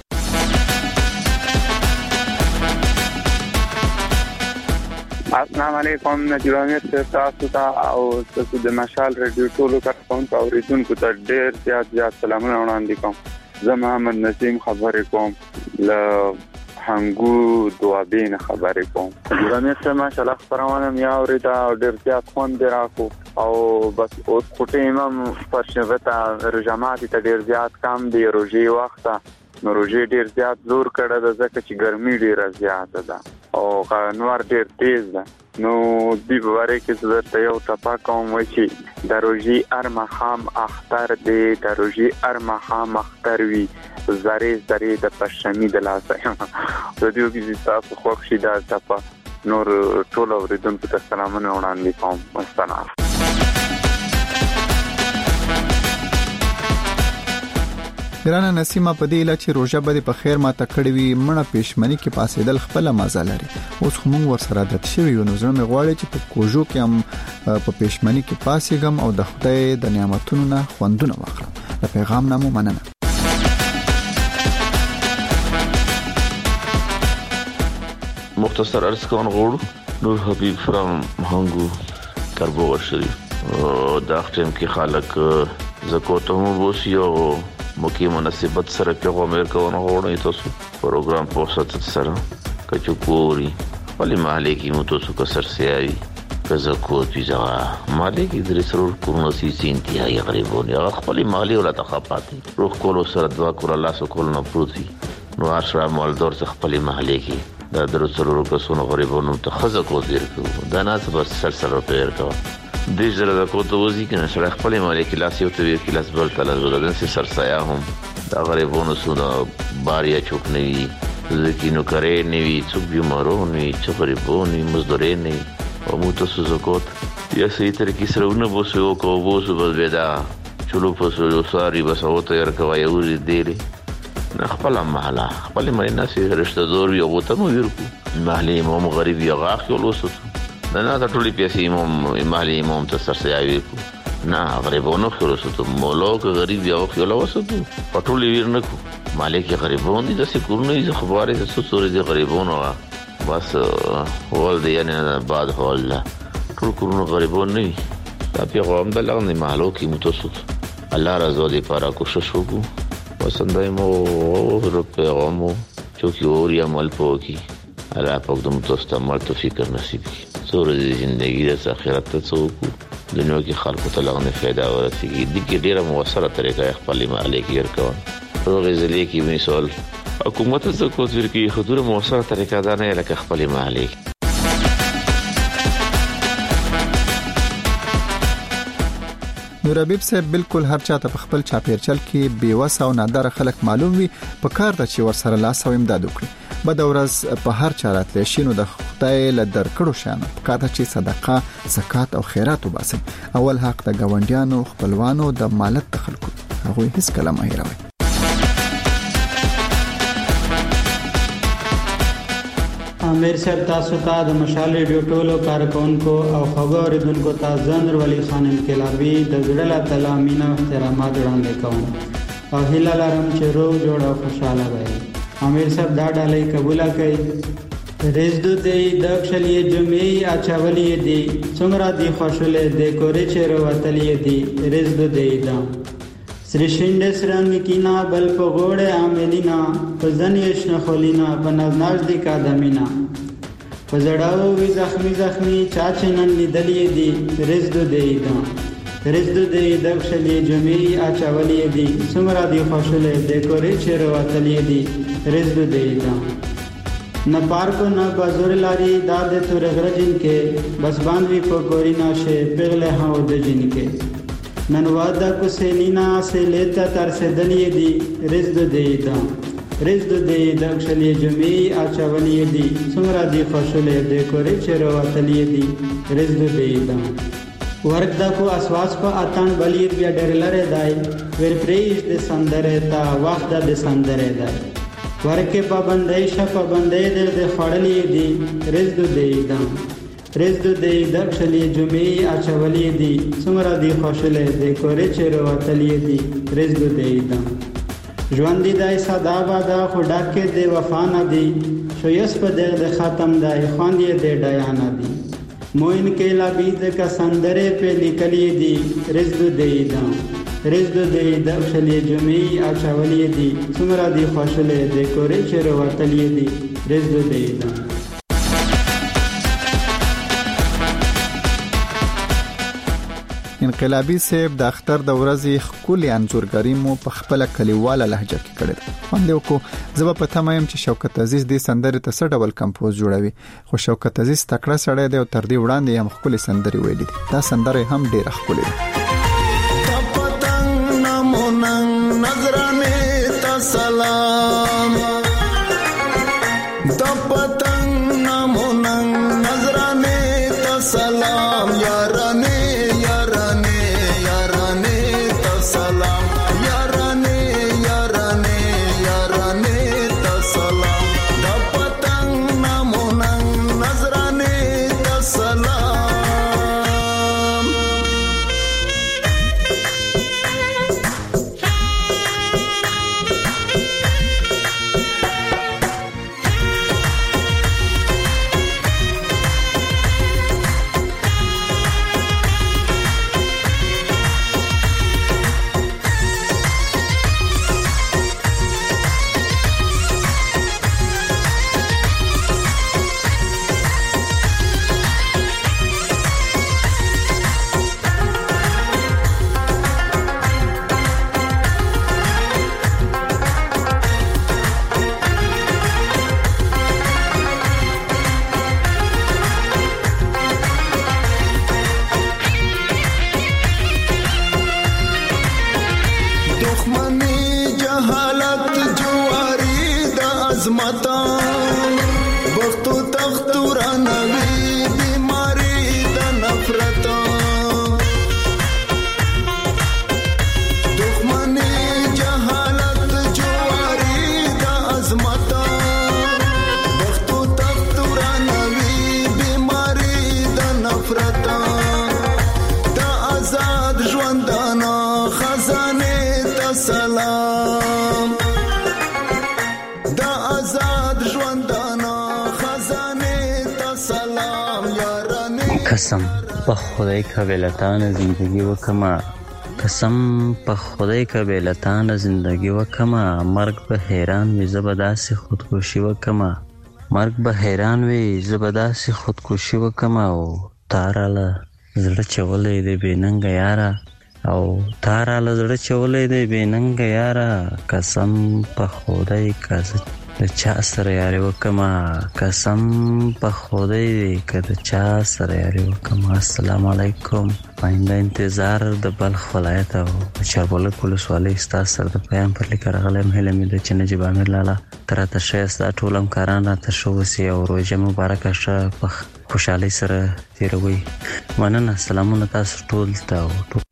السلام علیکم نجیب عامر تاسو ته او تاسو د مشال رادیو ټولو کارکونکو اوریدونکو ته ډېر زیات سلامونه وړاندې کوم. زه محمد نسیم خبرې کوم له هنګو دوابین خبرې کوم. نجیب عامر ته ماشاءالله خبرونه مې اوریدا او ډېر زیات خوند راکو او بس اوس کوټه امام پرشوته رجامات ته ډېر زیات کم دی روزي وخت نو روزي ډېر زیات زور کړه د ځکه چې ګرمي ډېره زیاته ده او نور ډېر تیز ده نو دی باره کې زړه یو ټپا کوم وای چې د روزي ارمخام اختر دی د روزي ارمخام اختر وی زری د پښمی د لاسه د دې کې تاسو خوښ شي دا ټپا نور ټول اوریدونکو ته سلامونه وړاندې کوم. السلام. ګرانه نسیمه په دې اله چې روژه به په خیر ماته کړې وي مړه پېشمنی کې پاسېدل خپل مزه لري. اوس خو موږ ورسره عادت شوي یو، نو زړه مې غواړي چې په کوژو کې هم په پېشمنی کې پاسېږم او د خدای د نعمتونو نه خوندونه واخلم. د پیغام نامو مننه. مختصر عرض کون غوړو نور حبیب فرام هنګو کربوغر شریف. دا ټیم کې خلک زکوته مو بوسي او مکی مناسبت سره کې غومر کوونه غوړې تاسو پروګرام پوسټ سره کچوکوري ولی محلي کې مو تاسو کا سرسيایي کزه کو پیزا محلي کې درې سرور کومه سي انتهایی غریبونه خپل محلي ولا تخاپاتي روح کولو سره دعا کول الله سو کول نه پروتي نو اشرا مالدور څخه خپل محلي کې دا درې سرور کسونه غریبونه ته خزه کو دیر کو دا ناس بس سلسله پیر کو د زړه د کوته وځي کنه سره خپل مالک لاس یو ته کلاس بل تل زولدن سي سرسایا هم دا غریبونو سونه باریا چوک نه وي ځکه نو کرے نه وي څوک بیمارو نه وي څوک غریبونو مزدوري نه او مو تاسو زکات یا سي تر کې سره ونه بوسو کو بوسو بل ودا چلو پسو ساري بس او ته ورکوي یو دې خپل محله خپل مرینا سي رشتہ دور یو ته مو ورکو محلي مو غریب یو غاخ یو لوسو نه دا ټولې پیسې محلي امام ته سرسایوي کو نه غریبونو خلاصو ته مولوک غریب یو خلاصو ته پټولې ور نه کو مالک غریبون دي د سکورونه یې خبره د سوري دي غریبونو بس ول دي نه بعد هول ټول کورونه غریبون نه دا پیغام د لغنه محلو کې متوسط الله رضا دې لپاره کوشش وکړو وسندای مو پیغامو چې اوري عمل پوکي الله پاک د متوسط عمل توفیق نصیب کړي سورې زندگی د آخرت ته څوک دنیا کې خلکو ته لغنه फायदा ورسیږي د کې ډیره موثره طریقه خپل مالک یې ورکوي روغ زلی کې مثال حکومت څه کوي چې حضور موثره طریقه ده نه لکه خپل مالک. نور حبیب صاحب بالکل هر چاته په خپل چاپیرچل کې بیوسه او نادر خلک معلوم وي په کار د چې ورسره لاس او امداد وکړي. بد ورځ په هر چارت لشینو د خدای له درکړو شانه کاته چې صدقه زکات او خیرات وباسي. اول حق د گاونډیانو خپلوانو د مالت تخلق هغه هیڅ کلمه هیروي. امیر صاحب تاسو ته د مشال ریډیو ټولو کارکونکو او خبر اوریدونکو ته زندر ولی خان انقلابی د زړه له تله مینا احترامات وړاندې کوم او هیله لرم چې روغ جوړ او خوشاله وئ. امیر صاحب دا ډالۍ قبول کړئ. رزدو دی دښلې جمعې اچولې دی څومره دی خوشاله دی کورې چې وروتلې دی رزدو دی دا سرشندس رنگ کینا بل په غوړه عاملینا پزنیش نه خلینا بناز دی کا دمینا پزړاو وی زخمی چاچنن لیدلې دی رزدو دی دا رزدو دی دښلې جمعې اچولې دی څومره دی خوشاله دی کورې چې وروتلې دی رزدو دی دا न पार्को न बाजुर लारी दादे तुरे ग्रजिन के बस बांधवी को गोरी नाशे पिघले हाँ उदे जिनके ननवादा को सेलीना से लेता तर से दलिए दी रिज्द दे दक्षलिए जमी आचा वलिए दी सुमरा दी खुशले दे कोरे चेरो अतलिए दी रिज्द दे दा वर्गदा को आसवास पर आतान बलिए बिया डरलरे दाई वर प्रेज दे संदरे ता वाखदा दे संदरे दाई ورکه پابندای شه پابندای د خړلې دی رزدو دی دښلې جمعې اچولې دی څومره دی خوشاله دی کورې چې وروتلې دی رزدو دی ژوند دی دای صدا بادا خدا کې دی وفا نه دی شویس په د ختم دی خواندې دی ډیانا دی موین کې لا بيد کا سندره په لیکلې دی رزدو دی رزدو دی دښلې جمعې اچولې دی څومره دی خوشاله دی کورې چې وروتلې دی رزدو دی انقلابی صاحب د اختر د ورځې خولي انزورګری مو په خپل کلیواله لهجه کې کړل. باندې وکړو زه په تمایم چې شوکت عزیز د سندره ته څه ډول کمپوز جوړوي خو شوکت عزیز تکړه سړی دی او تر دې وړاندې هم خولي سندري ویلي دي. دا سندره هم ډیره خولي ده. نظرانه تا سلام د پتنګ نموننګ نظرانه تا سلام یارانه تا سلام یارانه عظمتا وختو تختو رانوی بیماری دا نفرتا دخمنی جہالت جواری دا عظمتا وختو تختو رانوی بیماری دا نفرتا دا آزاد ژوندانا خزانه تا سلام دا آزاد ژوندانا خزانه تا سلام یارانه قسم په خدای قبلتان زندگی وکما قسم په خدای قبلتان زندگی وکما مرگ به حیران وی زبداس خودکشی وکما مرگ به حیران وی زبداس خودکشی وکما او تاراله زړه چولې دې بننګ یارا او تاراله زړه چولې دې بننګ یارا قسم په خدای کز د چا سره یاري وکما قسم په خدای کده چا سره یاري وکما. السلام علیکم. پاینده انتظار د بلخ ولایت او چاربولک ولسوالۍ ستا سره د پیام پر لیک راغلی هیله مې ده چې نجیب امیر لالا تر ته ستا ټول همکاران راته ښه اوسي او روژه مبارکه شه په خوشحالۍ سره تېروئ. مننه. سلامونه تاسو ټول ته.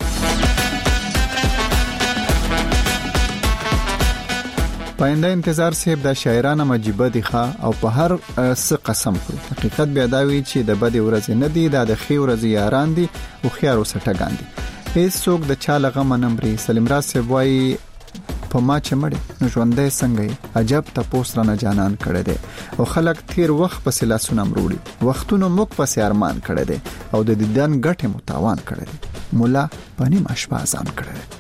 پاینده انتظار صاحب د شاعرانه مجيبه دي ښه او په هر څه قسم کوي. حقیقت بیا دا وی چې د بدې ورځې نه دي د خې ورځې یاران دي او خيار وسټګان دي. هیڅ څوک د چا لغه منمري. سلیم راز صاحب وای په ما چې مړ نو ژوندې څنګه عجب تاسو را نه جانان کړي دي او خلک تیر وخت په سلاسونه مروړي وختونو موږ په ارمان کړي دي او د دیدن ګټه متاوان کړي دي. مولا پنی مشپازان کړي.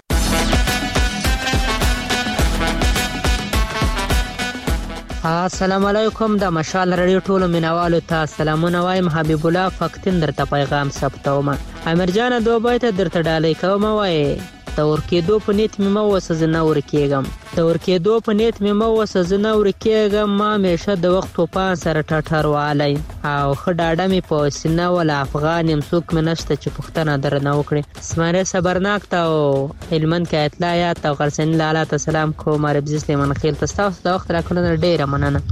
السلام علیکم. د مشال رادیو ټولو مینوالو ته سلامونه وایم. حبیب الله فقطین درته پیغام ثبتوم. امیر جان دو بیت درته ډالۍ کوم. وای تور کېدو په نیت مې مو وسه نه ورکېږم تور کېدو په نیت مې مو وسه نه ورکېږم ما مېشه د وخت په سره ټټر والی او خډاډه مې په سینه ول افغان يم څوک مې نشته چې پښتنه درنه وکړي. سماره صبرناک ته او علمن کې اطلاع یا ته غرسن لاله ته سلام کوم. رب سلیمان خیل تاسو د وخت راکړنه ډیره مننه.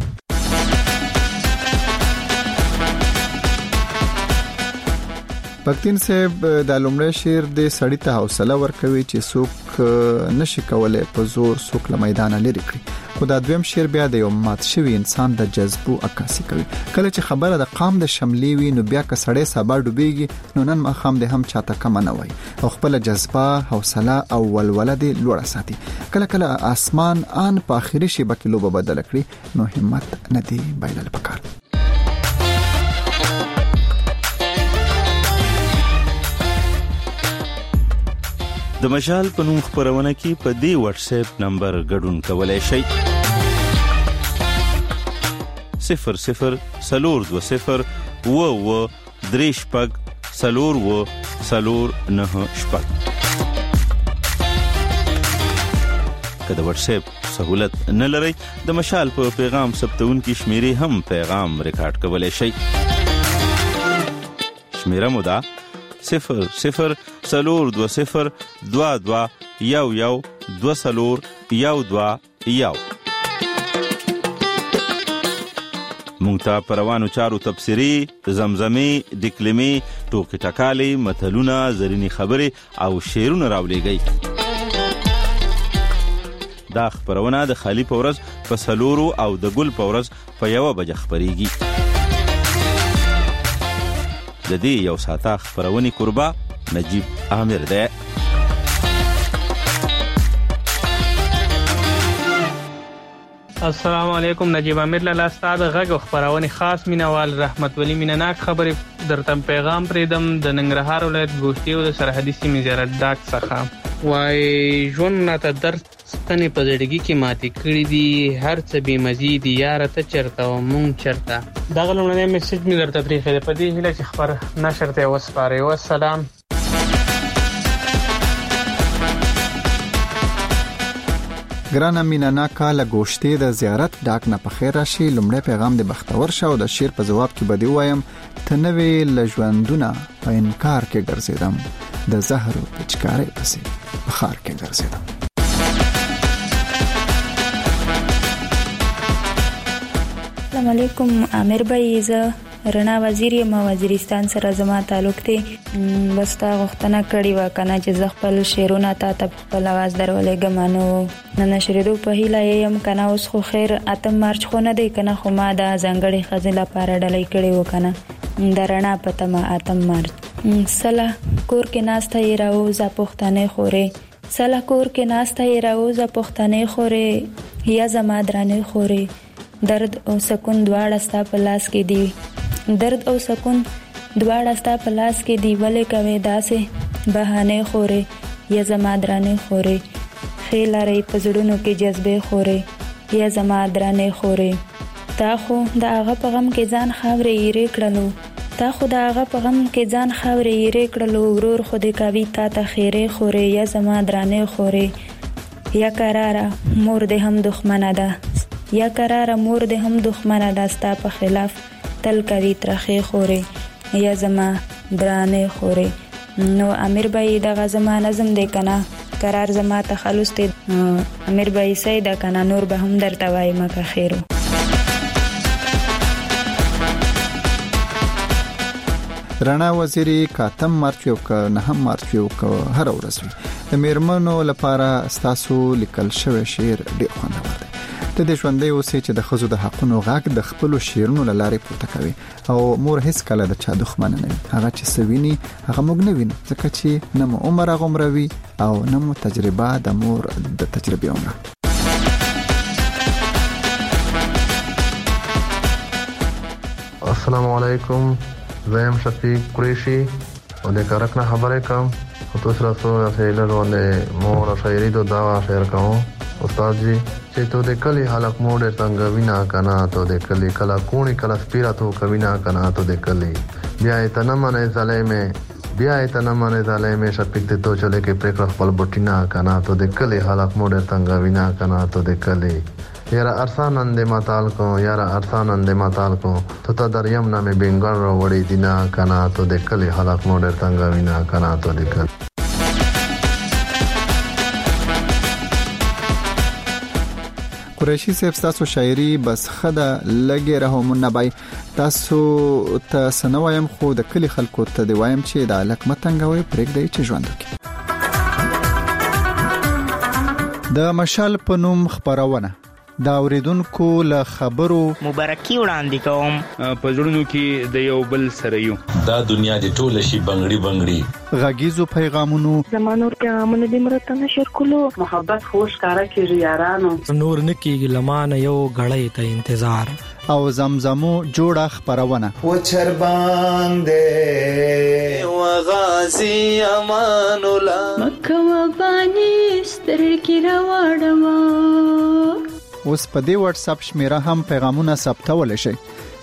پکتین صاحب د لومړی شعر د سړی ته حوصله ورکوي چې څوک نشي کولای په زور څوک له میدان لري کړي. خو دا دویم شعر بیا د یو مات شوی انسان د جذبو عکاسي کوي. کله چې خبره د قام د شملې وي نو بیا که سړی سبا ډوبېږي نو نن مخام د هم چاته کم نه وای او خپل جذبه حوصله او ولوله د لوړه ساتي. کله کله اسمان ان په اخري شی بکې لوبه بدل کړي نو همت نه دی بایلل پکار. د مشال په نوم خبرونه کې په دې واتس اپ نمبر ګډون کولای شئ 00 و دریش پګ سلور و سلور نه شپږ. کله واتس اپ سہولت نه لري د مشال په پیغام ثبتون کې شمیرې هم پیغام ریکارډ کولای شئ. شمیره مو ده 00 سلور 20 22 یو 2 سلور یو 2 یو. مونږ ته پروانو چارو تبصری زمزمه دکلمې ټوکې ټکالې متلونه زرینی خبره او شعرونه راولېږئ. دا خبرونه د خالی پورز په سلورو او د ګل پورز په 1 بجه خبريږي. د دې یو ساعته خبرونی قربا نجیب امیر ده. السلام علیکم. نجیب امیر لاله استاد غږ خبرونه خاص مینوال رحمت ولی مینناک خبر درته پیغام پریدم د ننګرهار ولایت ګوشتي او سرحدي سیمې زیارت ډاک څخه. وای ژوند ناته درد ستنې په زړګي کې ماتې کړې دي هر څه به مزید یار ته چرته او مونږ چرته. دا غلونه میسج می درته پریخه په دې هله چې خبر نشرته وسپاره. والسلام. ګرانه مینا کاله گوشتي د زیارت ډاک نه په خیر راشي. لومړی پیغام د بختور شاو د شیر په جواب کې بدی وایم ته نوې لژوندونه په انکار کې ګرځیدم د زهر او پچکارې پسې بخار کې ګرځیدم. السلام علیکم عامر بھائی، زه رڼا وزیر یم، وزیرستان سره زما تعلق دی. بس تا غوښتنه کړې وه که نه چې زه خپل شعرونه تا ته په خپل اواز درولېږم، نو نه نشرېدو په هیله یم که نه. اوس خو خیر 8 مارچ خو نه دی که نه، خو ما د ځانګړې ښځې لپاره ډالۍ کړې وه که نه، د رڼا په تمه 8 مارچ. سله کور کې ناسته یې راوځه پښتنې خورې، سله کور کې ناسته یې راوځه پښتنې خورې، یا زما درانې خورې، درد او سکون دواړه ستا په لاس کې دی، درد او سکون دواړه ستا په لاس کې دی، ولې کوې داسې بهانې خورې، یا زما درانې خورې، ښې لرې په زړونو کې جذبې خورې، یا زما درانې خورې. تا خو د هغه په غم کې ځان خاورې ایرې کړلو، تا خو د هغه په غم کې ځان خاورې ایرې کړلو، ورور خو دې کوي تا ته خیرې خورې، یا زما درانې خورې. یا قراره مور دې هم دښمنه ده، یا قراره مور دې هم دښمنه ده، ستا په خلاف تل کوي ترخې خورې، یا زما درانې خورې. نو امیر بھائی دغه زما نظم دی که نه، قرار زما تخلص دی. امیر بھائی صحیح ده که نه، نور به هم درته وایم که خیرو. رڼا وزیری 8 مارچ یو که 9 مارچ یو که هر ورځ وي، د میرمنو لپاره ستاسو لیکل شوی شعر ډیر خوندور دی. ته د ژوندۍ اوسې چې د ښځو د حقونو غږ د خپلو شعرونو له لارې پورته کوي، او مور هیڅ کله د چا دښمنه نه وي. هغه چې څه ویني هغه موږ نه وینو، ځکه چې نه مو عمر هغومره وي او نه مو تجربه د مور د تجربې عمره. السلام علیکم، زیم شفیق قریشی او د کارک نه خبرې کوم. خو تاسو راځو چې له مور شاعري دو دا شعر کوم. استاد جی چې تو د کلی حالک موډ څنګه وینا کنا، تو د کلی کلا کونی کلا سپیرا تو کوینا کنا، تو د کلی بیا اتنا منه ظالمه، بیا اتنا منه ظالمه شپیک ته تو چلے کې پرکړ خپل بټینا کنا، تو د کلی حالک موډ څنګه وینا کنا، تو د کلی یارا ارسانند ماتال کو، یارا ارسانند ماتال کو، تو تا دریم نامه بنگال رو وړي دینا کنا، تو د کلی حالک موډ څنګه وینا کنا، تو د کلی. قریشی صاحب تاسو شاعری بس خدا لګي رحمونه بای، تاسو ته سنوایم خو د کلی خلکو ته دی وایم چې د الک متنګوي پرېږدي چې ژوند وکړي. د مشال په نوم خبرونه دا اوریدونکو له خبرو مبارکي وړاندې کوم. په ژوندونو کې د یو بل سره یو، دا دنیا د ټول شي بنگړي بنگړي. غږیزو پیغامونو زمانور پیغامونه د مرته نشر کولو، محبت خوش کارا کیږي یارانو، نور نکیږي لمانه یو غړې ته انتظار، او زمزمو جوړه خبرونه و چرباندې و غازی امان الله مکه و بانی سترګې راوړم. اوس په دې واتس اپ شمیره هم پیغامونه ثبتول شي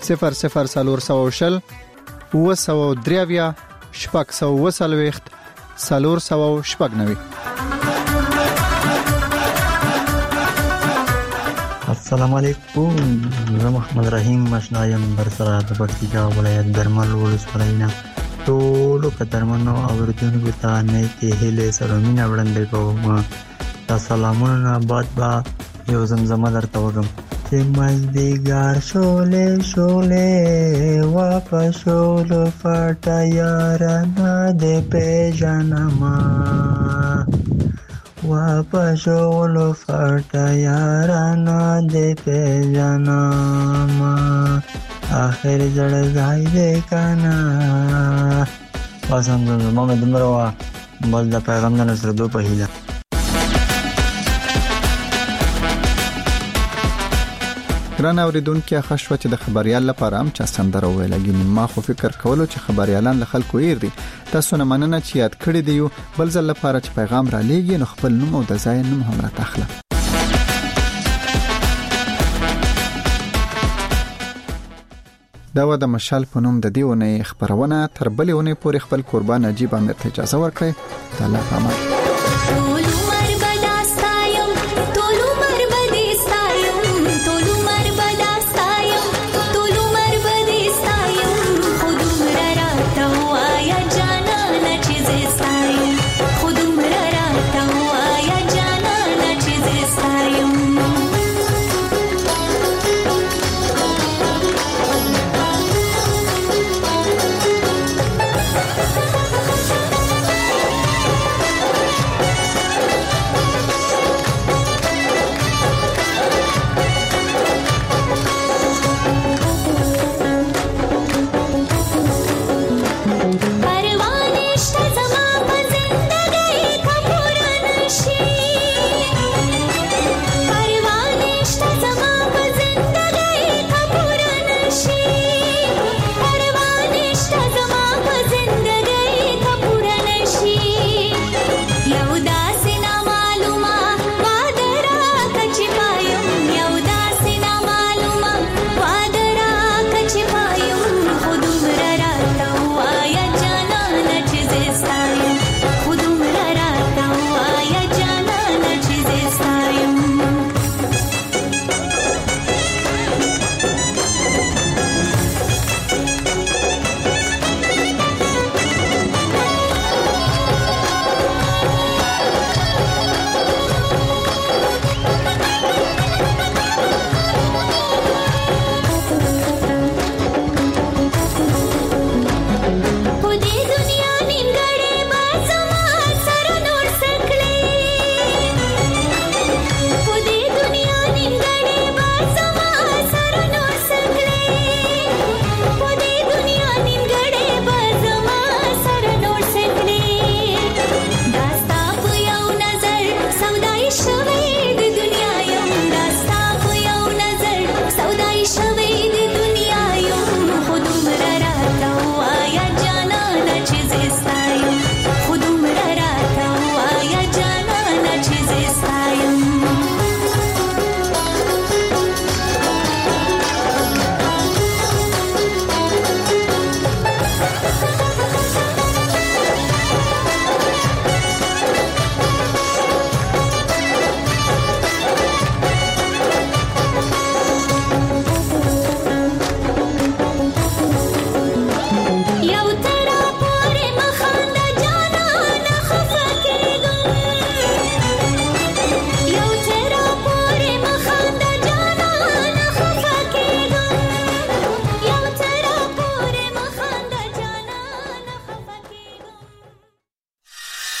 0040 903 شپږ 490. السلام علیکم، زه محمد رحیم مشنایم برسره د پکتیکا ولایت درمل ولسوالۍ نه. ټولو قدرمنو اوریدونکو ته نیکې هیلې سره مینه وړاندې کوم. دا سلامونه بعد با یو زمزمه درته وکړم چې مازدیګر شولې شولې واپس شولو فاټه یارانه دې پیژنما، واپس شولو فاټه یارانه دې پیژنما، آخر زړه ځای دې کنه. بس هم زمزمه مې دومره وه، بس د پیغام نه نسردو په هیله. ګران اوریدونکو، ښه شوه چې د خبريال لپاره هم چا سندره وویله. ګینې ما خو فکر کولو چې خبريالان له خلکو هیر دي. تاسو نه مننه چې یاد کړی دی. بل ځل لپاره چې پیغام را لیږي نو خپل نوم او د ځای نوم هم را تخله. دا و د مشال په نوم د دیونه خبرونه. تر بلې ونې پورې خپل قربان عجیب امر ته اجازه ورکړئ. الله پامان.